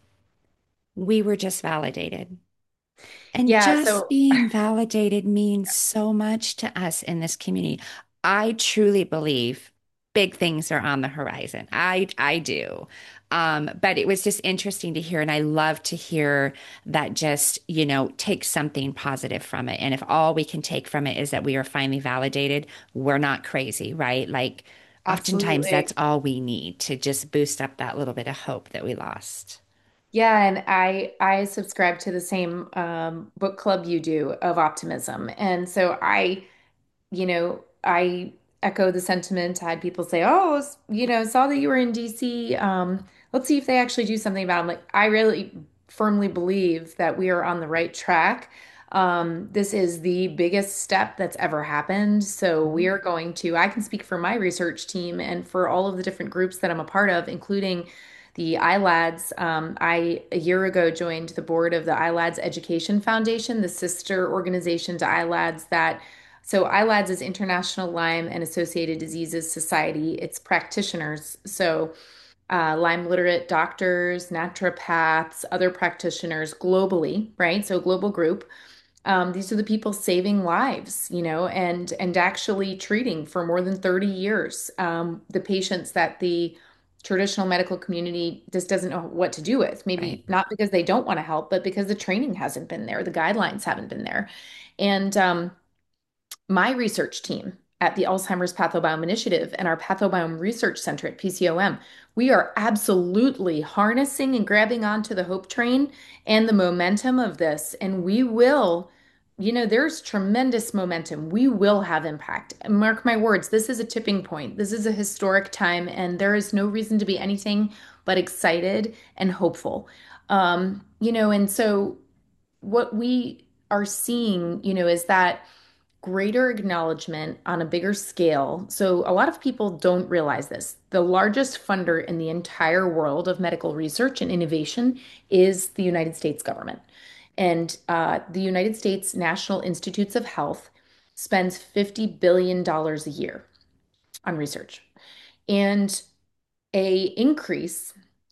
we were just validated. And Yeah. just So being validated means so much to us in this community. I truly believe big things are on the horizon. I I do. Um, but it was just interesting to hear, and I love to hear that just, you know, take something positive from it. And if all we can take from it is that we are finally validated, we're not crazy, right? Like oftentimes absolutely. that's all we need to just boost up that little bit of hope that we lost. Yeah, and I I subscribe to the same um, book club you do of optimism. And so I you know, I echo the sentiment. I had people say, "Oh, s- you know, saw that you were in D C. Um, let's see if they actually do something about it." I'm like, I really firmly believe that we are on the right track. Um, this is the biggest step that's ever happened. So we Mhm. are going to, I can speak for my research team and for all of the different groups that I'm a part of, including the iLads. Um, I, a year ago, joined the board of the iLads Education Foundation, the sister organization to iLads that so iLads is International Lyme and Associated Diseases Society. It's practitioners. So uh, Lyme literate doctors, naturopaths, other practitioners globally, right? So global group. Um, these are the people saving lives, you know, and and actually treating for more than thirty years um, the patients that the traditional medical community just doesn't know what to do with. Right. Maybe not because they don't want to help, but because the training hasn't been there, the guidelines haven't been there. And um, my research team at the Alzheimer's Pathobiome Initiative and our Pathobiome Research Center at P C O M, we are absolutely harnessing and grabbing onto the hope train and the momentum of this. And we will, you know, there's tremendous momentum. We will have impact. And mark my words, this is a tipping point. This is a historic time, and there is no reason to be anything but excited and hopeful. Um, you know, and so what we are seeing, you know, is that greater acknowledgement on a bigger scale. So, a lot of people don't realize this. The largest funder in the entire world of medical research and innovation is the United States government. And uh, the United States National Institutes of Health spends fifty billion dollars a year on research. And a increase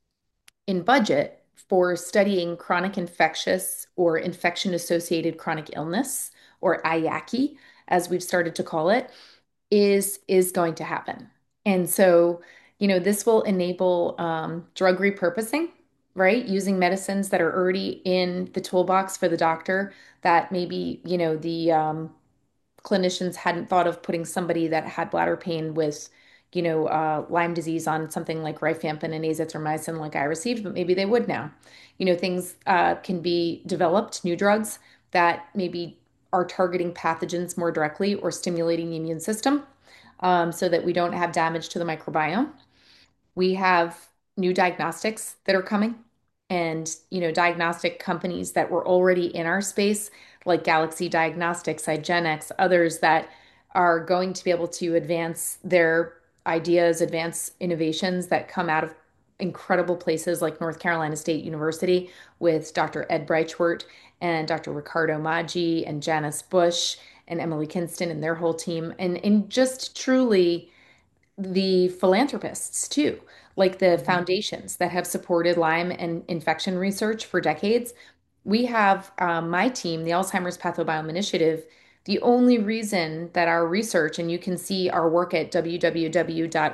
in budget for studying chronic infectious or infection associated chronic illness, or I A C I, as we've started to call it, is is going to happen. And so, you know, this will enable um, drug repurposing, right? Using medicines that are already in the toolbox for the doctor that maybe, you know, the um, clinicians hadn't thought of putting somebody that had bladder pain with, you know, uh, Lyme disease on something like rifampin and azithromycin like I received, but maybe they would now. You know, things uh, can be developed, new drugs that maybe are targeting pathogens more directly or stimulating the immune system um, so that we don't have damage to the microbiome. We have new diagnostics that are coming and, you know, diagnostic companies that were already in our space, like Galaxy Diagnostics, IGeneX, others that are going to be able to advance their ideas, advance innovations that come out of incredible places like North Carolina State University with Doctor Ed Breichwart and Doctor Ricardo Maggi and Janice Bush and Emily Kinston and their whole team. And, and just truly, the philanthropists too, like the Mhm. foundations that have supported Lyme and infection research for decades. We have um, my team, the Alzheimer's Pathobiome Initiative. The only reason that our research, and you can see our work at w w w dot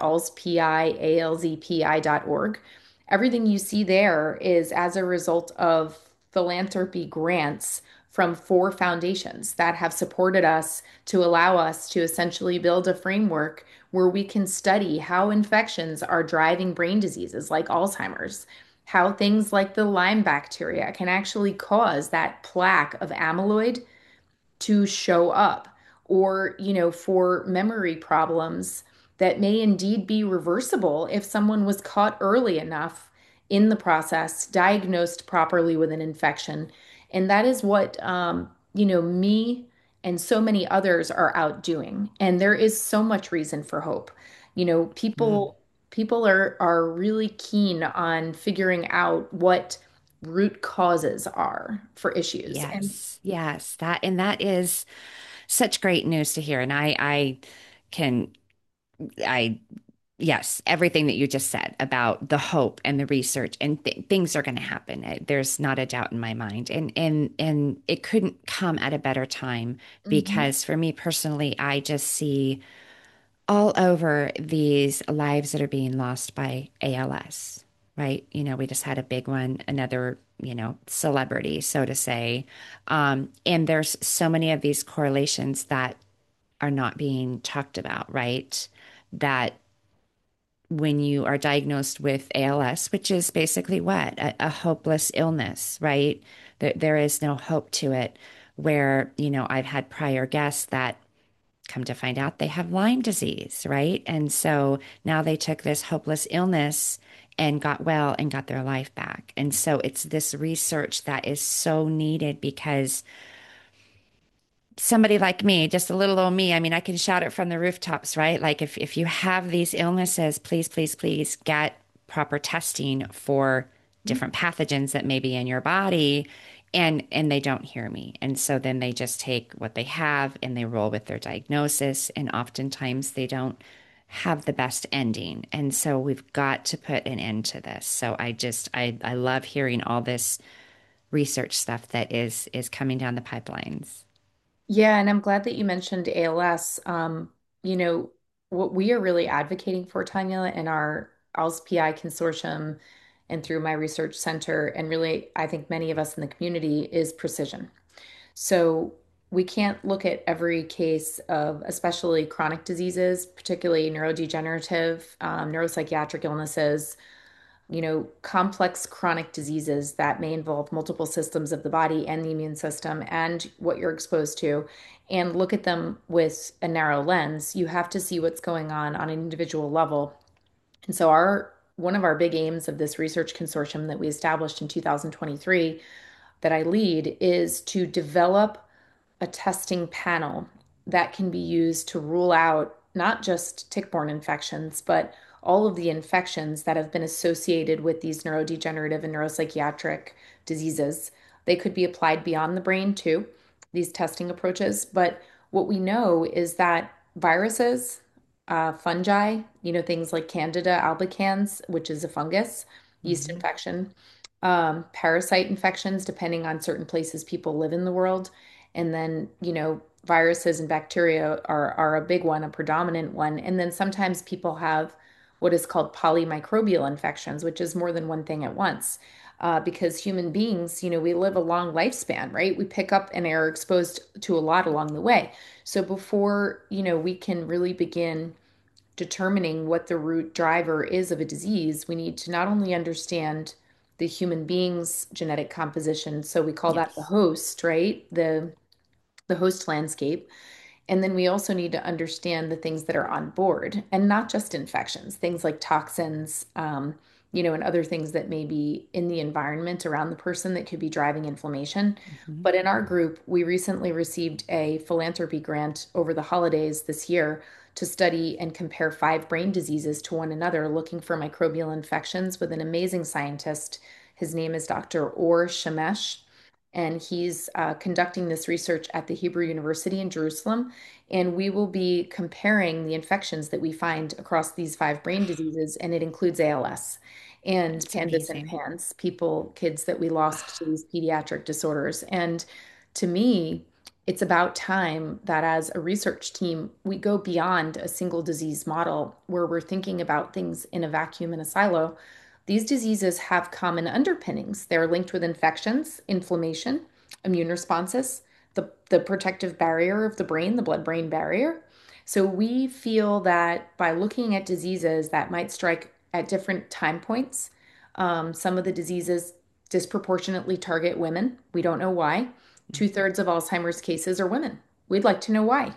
alzpi dot org, everything you see there is as a result of philanthropy grants from four foundations that have supported us to allow us to essentially build a framework where we can study how infections are driving brain diseases like Alzheimer's, how things like the Lyme bacteria can actually cause that plaque of amyloid to show up, or, you know, for memory problems that may indeed be reversible if someone was caught early enough in the process, diagnosed properly with an infection. And that is what, um, you know, me and so many others are outdoing. And there is so much reason for hope. You know, Mm. people people are are really keen on figuring out what root causes are for issues. And Yes, yes, that and that is such great news to hear. And I, I can, I, yes, everything that you just said about the hope and the research and th things are going to happen. Uh, There's not a doubt in my mind, and and and it couldn't come at a better time Mhm. because for me personally, I just see all over these lives that are being lost by A L S, right? You know, we just had a big one, another, you know, celebrity, so to say. Um, and there's so many of these correlations that are not being talked about, right? That when you are diagnosed with A L S, which is basically what? A, a hopeless illness, right? There, there is no hope to it. Where, you know, I've had prior guests that come to find out they have Lyme disease, right? And so now they took this hopeless illness and got well and got their life back. And so it's this research that is so needed because somebody like me, just a little old me, I mean, I can shout it from the rooftops, right? Like if, if you have these illnesses, please, please, please get proper testing for different pathogens that may be in your body. And and they don't hear me. And so then they just take what they have and they roll with their diagnosis. And oftentimes they don't have the best ending. And so we've got to put an end to this. So I just I, I love hearing all this research stuff that is is coming down the pipelines. Yeah, and I'm glad that you mentioned A L S. Um, you know, what we are really advocating for, Tanya, in our A L S P I consortium and through my research center, and really, I think many of us in the community, is precision. So we can't look at every case of especially chronic diseases, particularly neurodegenerative, um, neuropsychiatric illnesses, you know, complex chronic diseases that may involve multiple systems of the body and the immune system and what you're exposed to, and look at them with a narrow lens. You have to see what's going on on an individual level. And so our one of our big aims of this research consortium that we established in two thousand twenty-three that I lead is to develop a testing panel that can be used to rule out not just tick-borne infections, but all of the infections that have been associated with these neurodegenerative and neuropsychiatric diseases. They could be applied beyond the brain too, these testing approaches. But what we know is that viruses, uh, fungi, you know, things like Candida albicans, which is a fungus, yeast Mhm. infection, um, parasite infections, depending on certain places people live in the world. And then, you know, viruses and bacteria are, are a big one, a predominant one. And then sometimes people have what is called polymicrobial infections, which is more than one thing at once. Uh, because human beings, you know, we live a long lifespan, right? We pick up and are exposed to a lot along the way. So before, you know, we can really begin determining what the root driver is of a disease, we need to not only understand the human being's genetic composition, so we call that the Yes. host, right? The the host landscape. And then we also need to understand the things that are on board and not just infections, things like toxins, um, you know, and other things that may be in the environment around the person that could be driving inflammation. Mhm. But in our group, we recently received a philanthropy grant over the holidays this year to study and compare five brain diseases to one another, looking for microbial infections with an amazing scientist. His name is Doctor Or Shemesh, and he's uh, conducting this research at the Hebrew University in Jerusalem. And we will be comparing the infections that we find across these five brain diseases, and it includes A L S and It's pandas and amazing. PANS, people, kids that we lost to these pediatric disorders. And to me, it's about time that as a research team, we go beyond a single disease model where we're thinking about things in a vacuum in a silo. These diseases have common underpinnings. They're linked with infections, inflammation, immune responses, the, the protective barrier of the brain, the blood-brain barrier. So we feel that by looking at diseases that might strike at different time points, um, some of the diseases disproportionately target women. We don't know why. Two-thirds of Alzheimer's cases are women. We'd like to know why.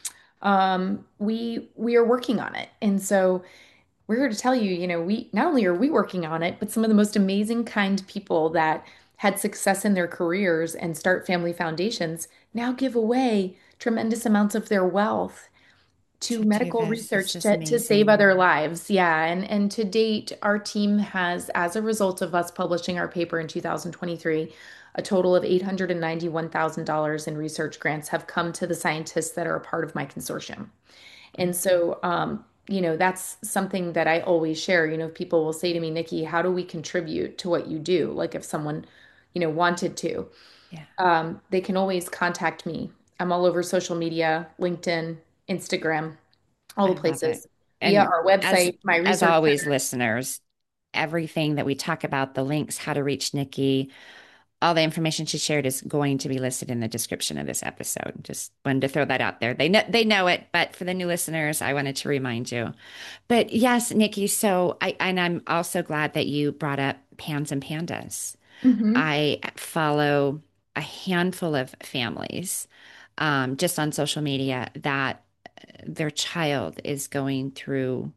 Um, we we are working on it. And so we're here to tell you, you know, we not only are we working on it, but some of the most amazing, kind people that had success in their careers and start family foundations now give away tremendous amounts of their wealth to To do medical this. This research is to, to save amazing. other lives. Yeah. And, and to date, our team has, as a result of us publishing our paper in two thousand twenty-three, a total of eight hundred ninety-one thousand dollars in research grants have come to the scientists that are a part of my consortium. And so, um, you know, that's something that I always share. You know, people will say to me, Nikki, how do we contribute to what you do? Like if someone, you know, wanted to, Yeah, um, they can always contact me. I'm all over social media, LinkedIn, Instagram, all I the love it. places via And our as website, my as research always, center. listeners, everything that we talk about, the links, how to reach Nikki, all the information she shared is going to be listed in the description of this episode. Just wanted to throw that out there. They know they know it, but for the new listeners, I wanted to remind you. But yes, Nikki, so I and I'm also glad that you brought up Pans and Pandas. Hmm. I follow a handful of families um, just on social media that their child is going through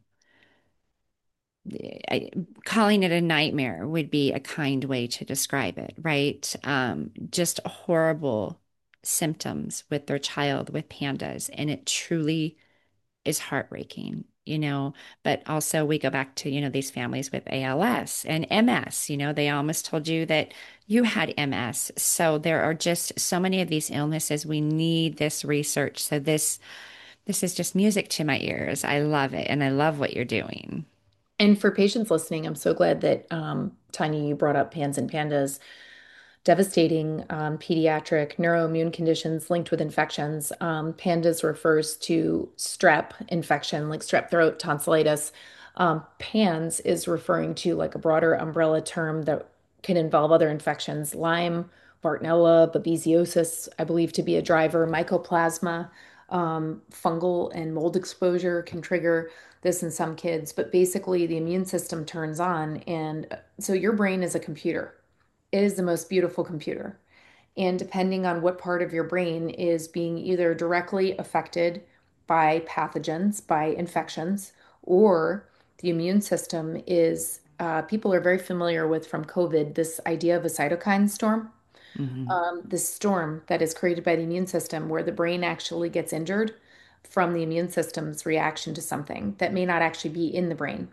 I, calling it a nightmare would be a kind way to describe it, right? Um, just horrible symptoms with their child with pandas. And it truly is heartbreaking, you know. But also, we go back to, you know, these families with A L S and M S, you know, they almost told you that you had M S. So there are just so many of these illnesses. We need this research. So this, this is just music to my ears. I love it. And I love what you're doing. And for patients listening, I'm so glad that um, Tanya, you brought up PANS and PANDAS. Devastating um, pediatric neuroimmune conditions linked with infections. Um, PANDAS refers to strep infection, like strep throat, tonsillitis. Um, PANS is referring to like a broader umbrella term that can involve other infections, Lyme, Bartonella, babesiosis, I believe to be a driver, mycoplasma, um, fungal and mold exposure can trigger this in some kids, but basically the immune system turns on. And uh, so your brain is a computer. It is the most beautiful computer. And depending on what part of your brain is being either directly affected by pathogens, by infections, or the immune system is, uh, people are very familiar with from COVID this idea of a cytokine storm. Hmm. Um, this storm that is created by the immune system, where the brain actually gets injured from the immune system's reaction to something that may not actually be in the brain.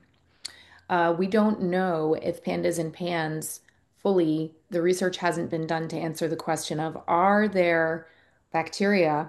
Uh, we don't know if pandas and pans fully, the research hasn't been done to answer the question of are there bacteria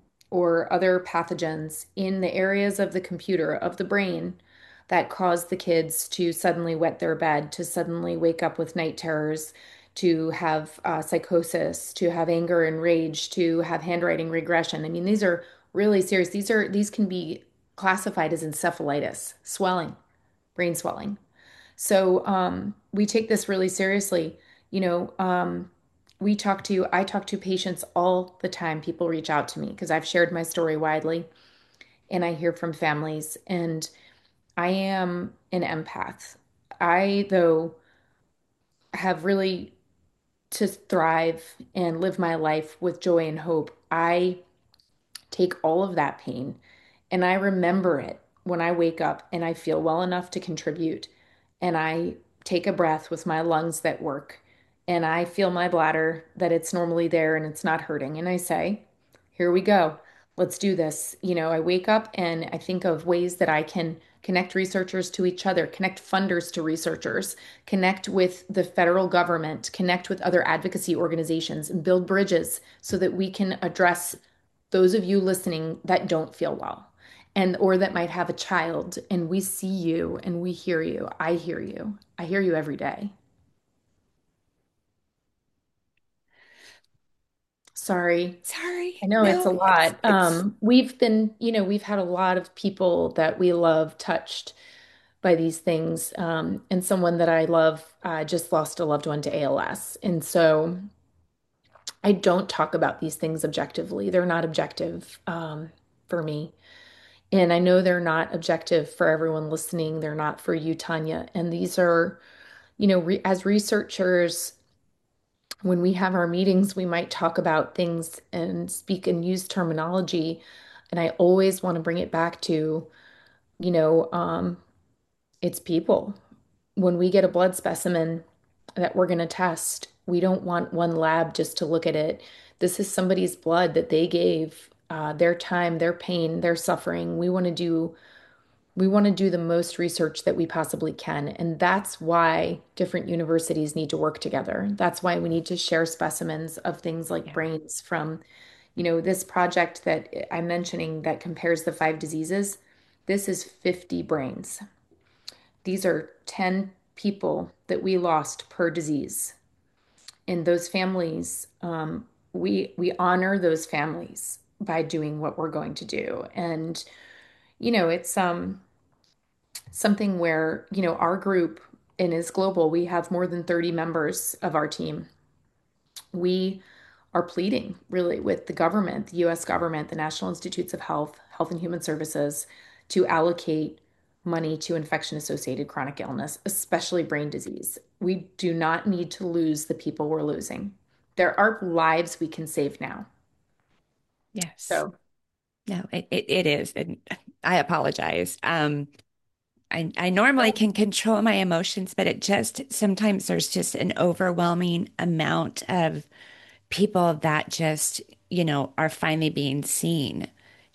or other pathogens in the areas of the computer, of the brain, that cause the kids to suddenly wet their bed, to suddenly wake up with night terrors, to have uh, psychosis, to have anger and rage, to have handwriting regression. I mean, these are really serious. These are these can be classified as encephalitis, swelling, brain swelling. So um, we take this really seriously. You know, um, we talk to, I talk to patients all the time. People reach out to me because I've shared my story widely and I hear from families. And I am an empath. I, though, have really to thrive and live my life with joy and hope. I take all of that pain and I remember it when I wake up and I feel well enough to contribute. And I take a breath with my lungs that work. And I feel my bladder that it's normally there and it's not hurting. And I say, here we go. Let's do this. You know, I wake up and I think of ways that I can connect researchers to each other, connect funders to researchers, connect with the federal government, connect with other advocacy organizations, and build bridges so that we can address those of you listening that don't feel well and or that might have a child, and we see you and we hear you. I hear you. I hear you every day. Sorry. I Sorry. know it's a No, it's lot. it's Um, we've been, you know, we've had a lot of people that we love touched by these things. Um, and someone that I love uh, just lost a loved one to A L S. And so I don't talk about these things objectively. They're not objective um, for me. And I know they're not objective for everyone listening. They're not for you, Tanya. And these are, you know, re as researchers, when we have our meetings, we might talk about things and speak and use terminology. And I always want to bring it back to, you know, um, it's people. When we get a blood specimen that we're going to test, we don't want one lab just to look at it. This is somebody's blood that they gave. uh, their time, their pain, their suffering. We want to do we want to do the most research that we possibly can. And that's why different universities need to work together. That's why we need to share specimens of things like Yeah. brains from, you know, this project that I'm mentioning that compares the five diseases. This is fifty brains. These are ten people that we lost per disease. And those families, um, we we honor those families by doing what we're going to do. And, you know, it's um something where, you know, our group and is global. We have more than thirty members of our team. We are pleading really with the government, the U S government, the National Institutes of Health, Health and Human Services, to allocate money to infection associated chronic illness, especially brain disease. We do not need to lose the people we're losing. There are lives we can save now. Yes. So No, it, it, it is. And I apologize. Um, I, I normally can control my emotions, but it just sometimes there's just an overwhelming amount of people that just, you know, are finally being seen.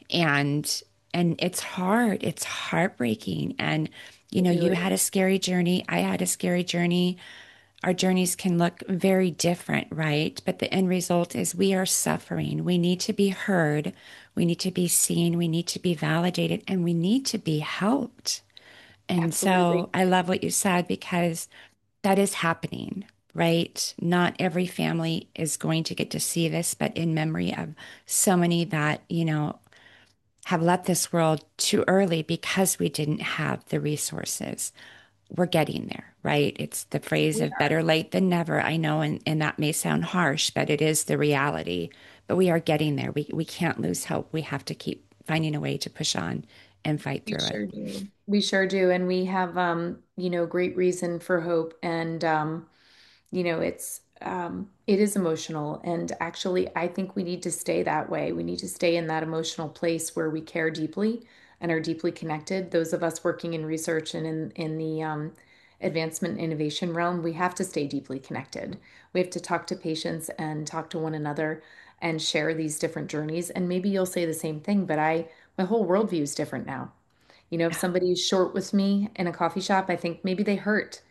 And and it's hard. It's heartbreaking. And, you it know, you really, had a scary journey. I had a scary journey. Our journeys can look very different, right? But the end result is we are suffering. We need to be heard. We need to be seen. We need to be validated and we need to be helped. And so absolutely. I love what you said because that is happening, right? Not every family is going to get to see this, but in memory of so many that, you know, have left this world too early because we didn't have the resources. We're getting there, right? It's the phrase We of are. better late than never. I know, and, and that may sound harsh, but it is the reality. But we are getting there. We we can't lose hope. We have to keep finding a way to push on and fight We through it. sure do. We sure do. And we have, um, you know, great reason for hope. And, um, you know, it's, um, it is emotional. And actually, I think we need to stay that way. We need to stay in that emotional place where we care deeply and are deeply connected. Those of us working in research and in, in the, um, advancement and innovation realm, we have to stay deeply connected. We have to talk to patients and talk to one another and share these different journeys. And maybe you'll say the same thing, but I, my whole worldview is different now. You know, if somebody's short with me in a coffee shop, I think maybe they hurt,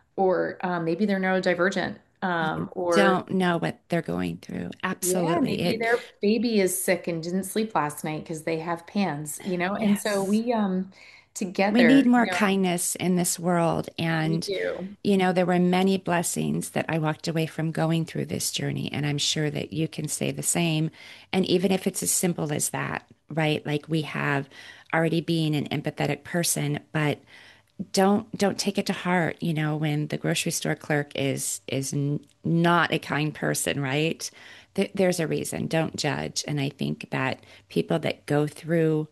or um, maybe they're neurodivergent, You um, or don't know what they're going through. yeah, Absolutely. maybe It, their baby is sick and didn't sleep last night because they have PANS, you know? And so yes. we um We need together, more you know, kindness in this world. we And, do. you know, there were many blessings that I walked away from going through this journey. And I'm sure that you can say the same. And even if it's as simple as that, right? Like we have already being an empathetic person, but don't don't take it to heart, you know, when the grocery store clerk is is n not a kind person, right? Th there's a reason. Don't judge. And I think that people that go through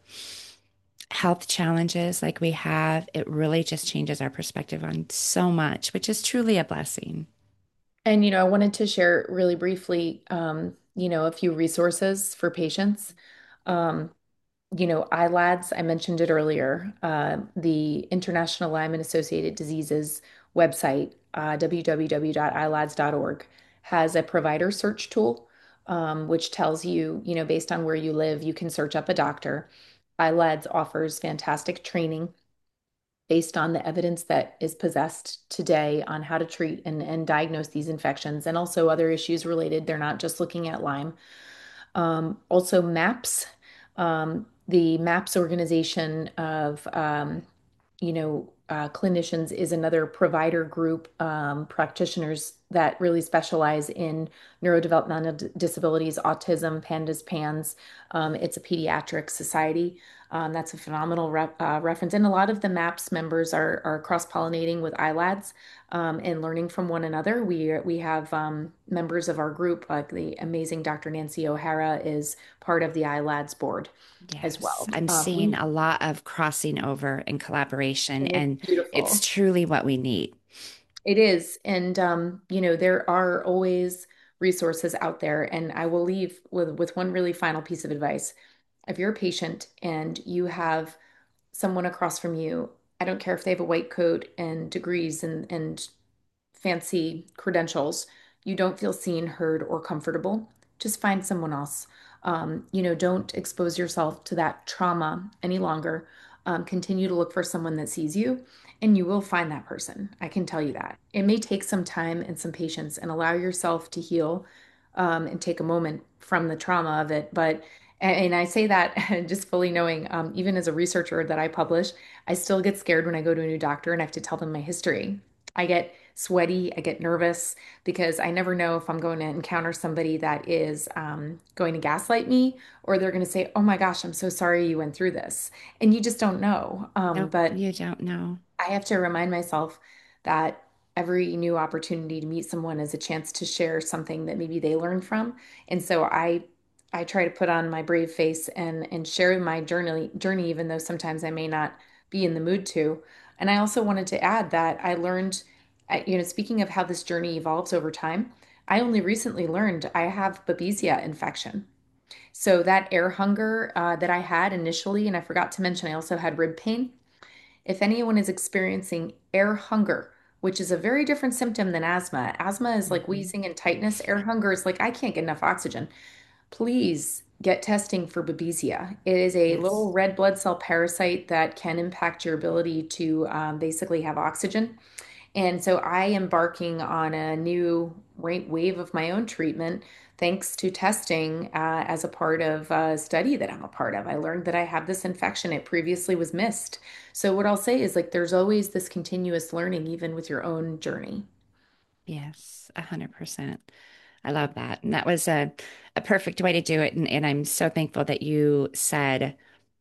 health challenges like we have, it really just changes our perspective on so much, which is truly a blessing. And you know, I wanted to share really briefly, um, you know, a few resources for patients. Um, you know, I LADS, I mentioned it earlier, uh, the International Lyme and Associated Diseases website, uh, w w w dot i lads dot org, has a provider search tool, um, which tells you, you know, based on where you live, you can search up a doctor. I LADS offers fantastic training based on the evidence that is possessed today on how to treat and, and diagnose these infections and also other issues related. They're not just looking at Lyme. Um, also, MAPS, um, the MAPS organization of, um, you know, uh, clinicians is another provider group, um, practitioners that really specialize in neurodevelopmental d- disabilities, autism, PANDAS, PANS. Um, it's a pediatric society. Um, that's a phenomenal re uh, reference. And a lot of the MAPS members are, are cross-pollinating with I LADS um, and learning from one another. We we have um, members of our group, like the amazing Doctor Nancy O'Hara is part of the I LADS board as Yes, well. I'm Um, seeing we a lot of crossing over and collaboration, and it's and it's beautiful. truly what we need. It is. And um, you know, there are always resources out there. And I will leave with with one really final piece of advice. If you're a patient and you have someone across from you, I don't care if they have a white coat and degrees and and fancy credentials, you don't feel seen, heard, or comfortable, just find someone else. Um, you know, don't expose yourself to that trauma any longer. Um, continue to look for someone that sees you, and you will find that person. I can tell you that. It may take some time and some patience, and allow yourself to heal, um, and take a moment from the trauma of it. But, and I say that just fully knowing, um, even as a researcher that I publish, I still get scared when I go to a new doctor and I have to tell them my history. I get sweaty, I get nervous because I never know if I'm going to encounter somebody that is um, going to gaslight me, or they're going to say, "Oh my gosh, I'm so sorry you went through this." And you just don't know. Um, Nope, but you don't know. I have to remind myself that every new opportunity to meet someone is a chance to share something that maybe they learned from. And so I I try to put on my brave face and and share my journey journey, even though sometimes I may not be in the mood to. And I also wanted to add that I learned, uh, you know, speaking of how this journey evolves over time, I only recently learned I have Babesia infection. So that air hunger uh, that I had initially, and I forgot to mention, I also had rib pain. If anyone is experiencing air hunger, which is a very different symptom than asthma, asthma is like Mhm. wheezing and tightness. Air hunger is like, I can't get enough oxygen. Please get testing for Babesia. It is a Yes. little red blood cell parasite that can impact your ability to um, basically have oxygen. And so I am embarking on a new wave of my own treatment thanks to testing uh, as a part of a study that I'm a part of. I learned that I have this infection. It previously was missed. So what I'll say is like there's always this continuous learning, even with your own journey. Yes, a hundred percent. I love that. And that was a, a perfect way to do it. And, and I'm so thankful that you said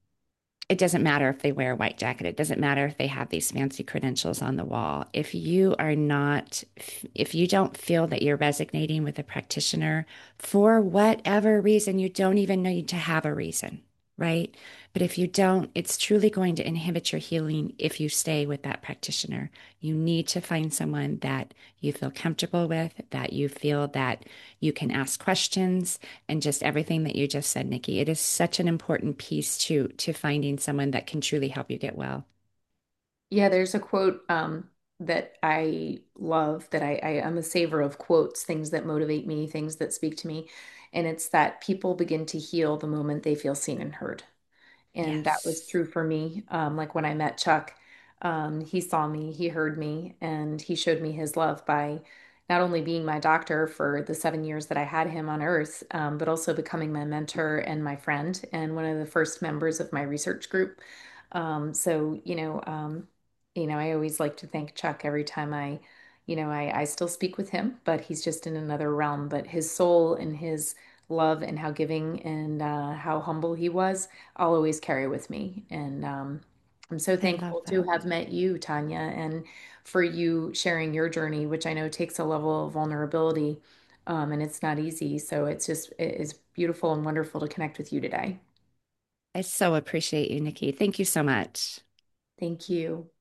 it doesn't matter if they wear a white jacket. It doesn't matter if they have these fancy credentials on the wall. If you are not, if you don't feel that you're resonating with a practitioner for whatever reason, you don't even need to have a reason, right? But if you don't, it's truly going to inhibit your healing if you stay with that practitioner. You need to find someone that you feel comfortable with, that you feel that you can ask questions, and just everything that you just said, Nikki. It is such an important piece to to finding someone that can truly help you get well. Yeah, there's a quote um, that I love that I, I am a saver of quotes, things that motivate me, things that speak to me. And it's that people begin to heal the moment they feel seen and heard. And that was Yes. true for me. Um, like when I met Chuck, um, he saw me, he heard me, and he showed me his love by not only being my doctor for the seven years that I had him on Earth, um, but also becoming my mentor and my friend and one of the first members of my research group. Um, so, you know, um, you know, I always like to thank Chuck every time I, you know, I, I still speak with him, but he's just in another realm. But his soul and his love and how giving and uh, how humble he was, I'll always carry with me. And um, I'm so I love thankful to that. have met you, Tanya, and for you sharing your journey, which I know takes a level of vulnerability. Um, and it's not easy. So it's just, it is beautiful and wonderful to connect with you today. I so appreciate you, Nikki. Thank you so much. Thank you.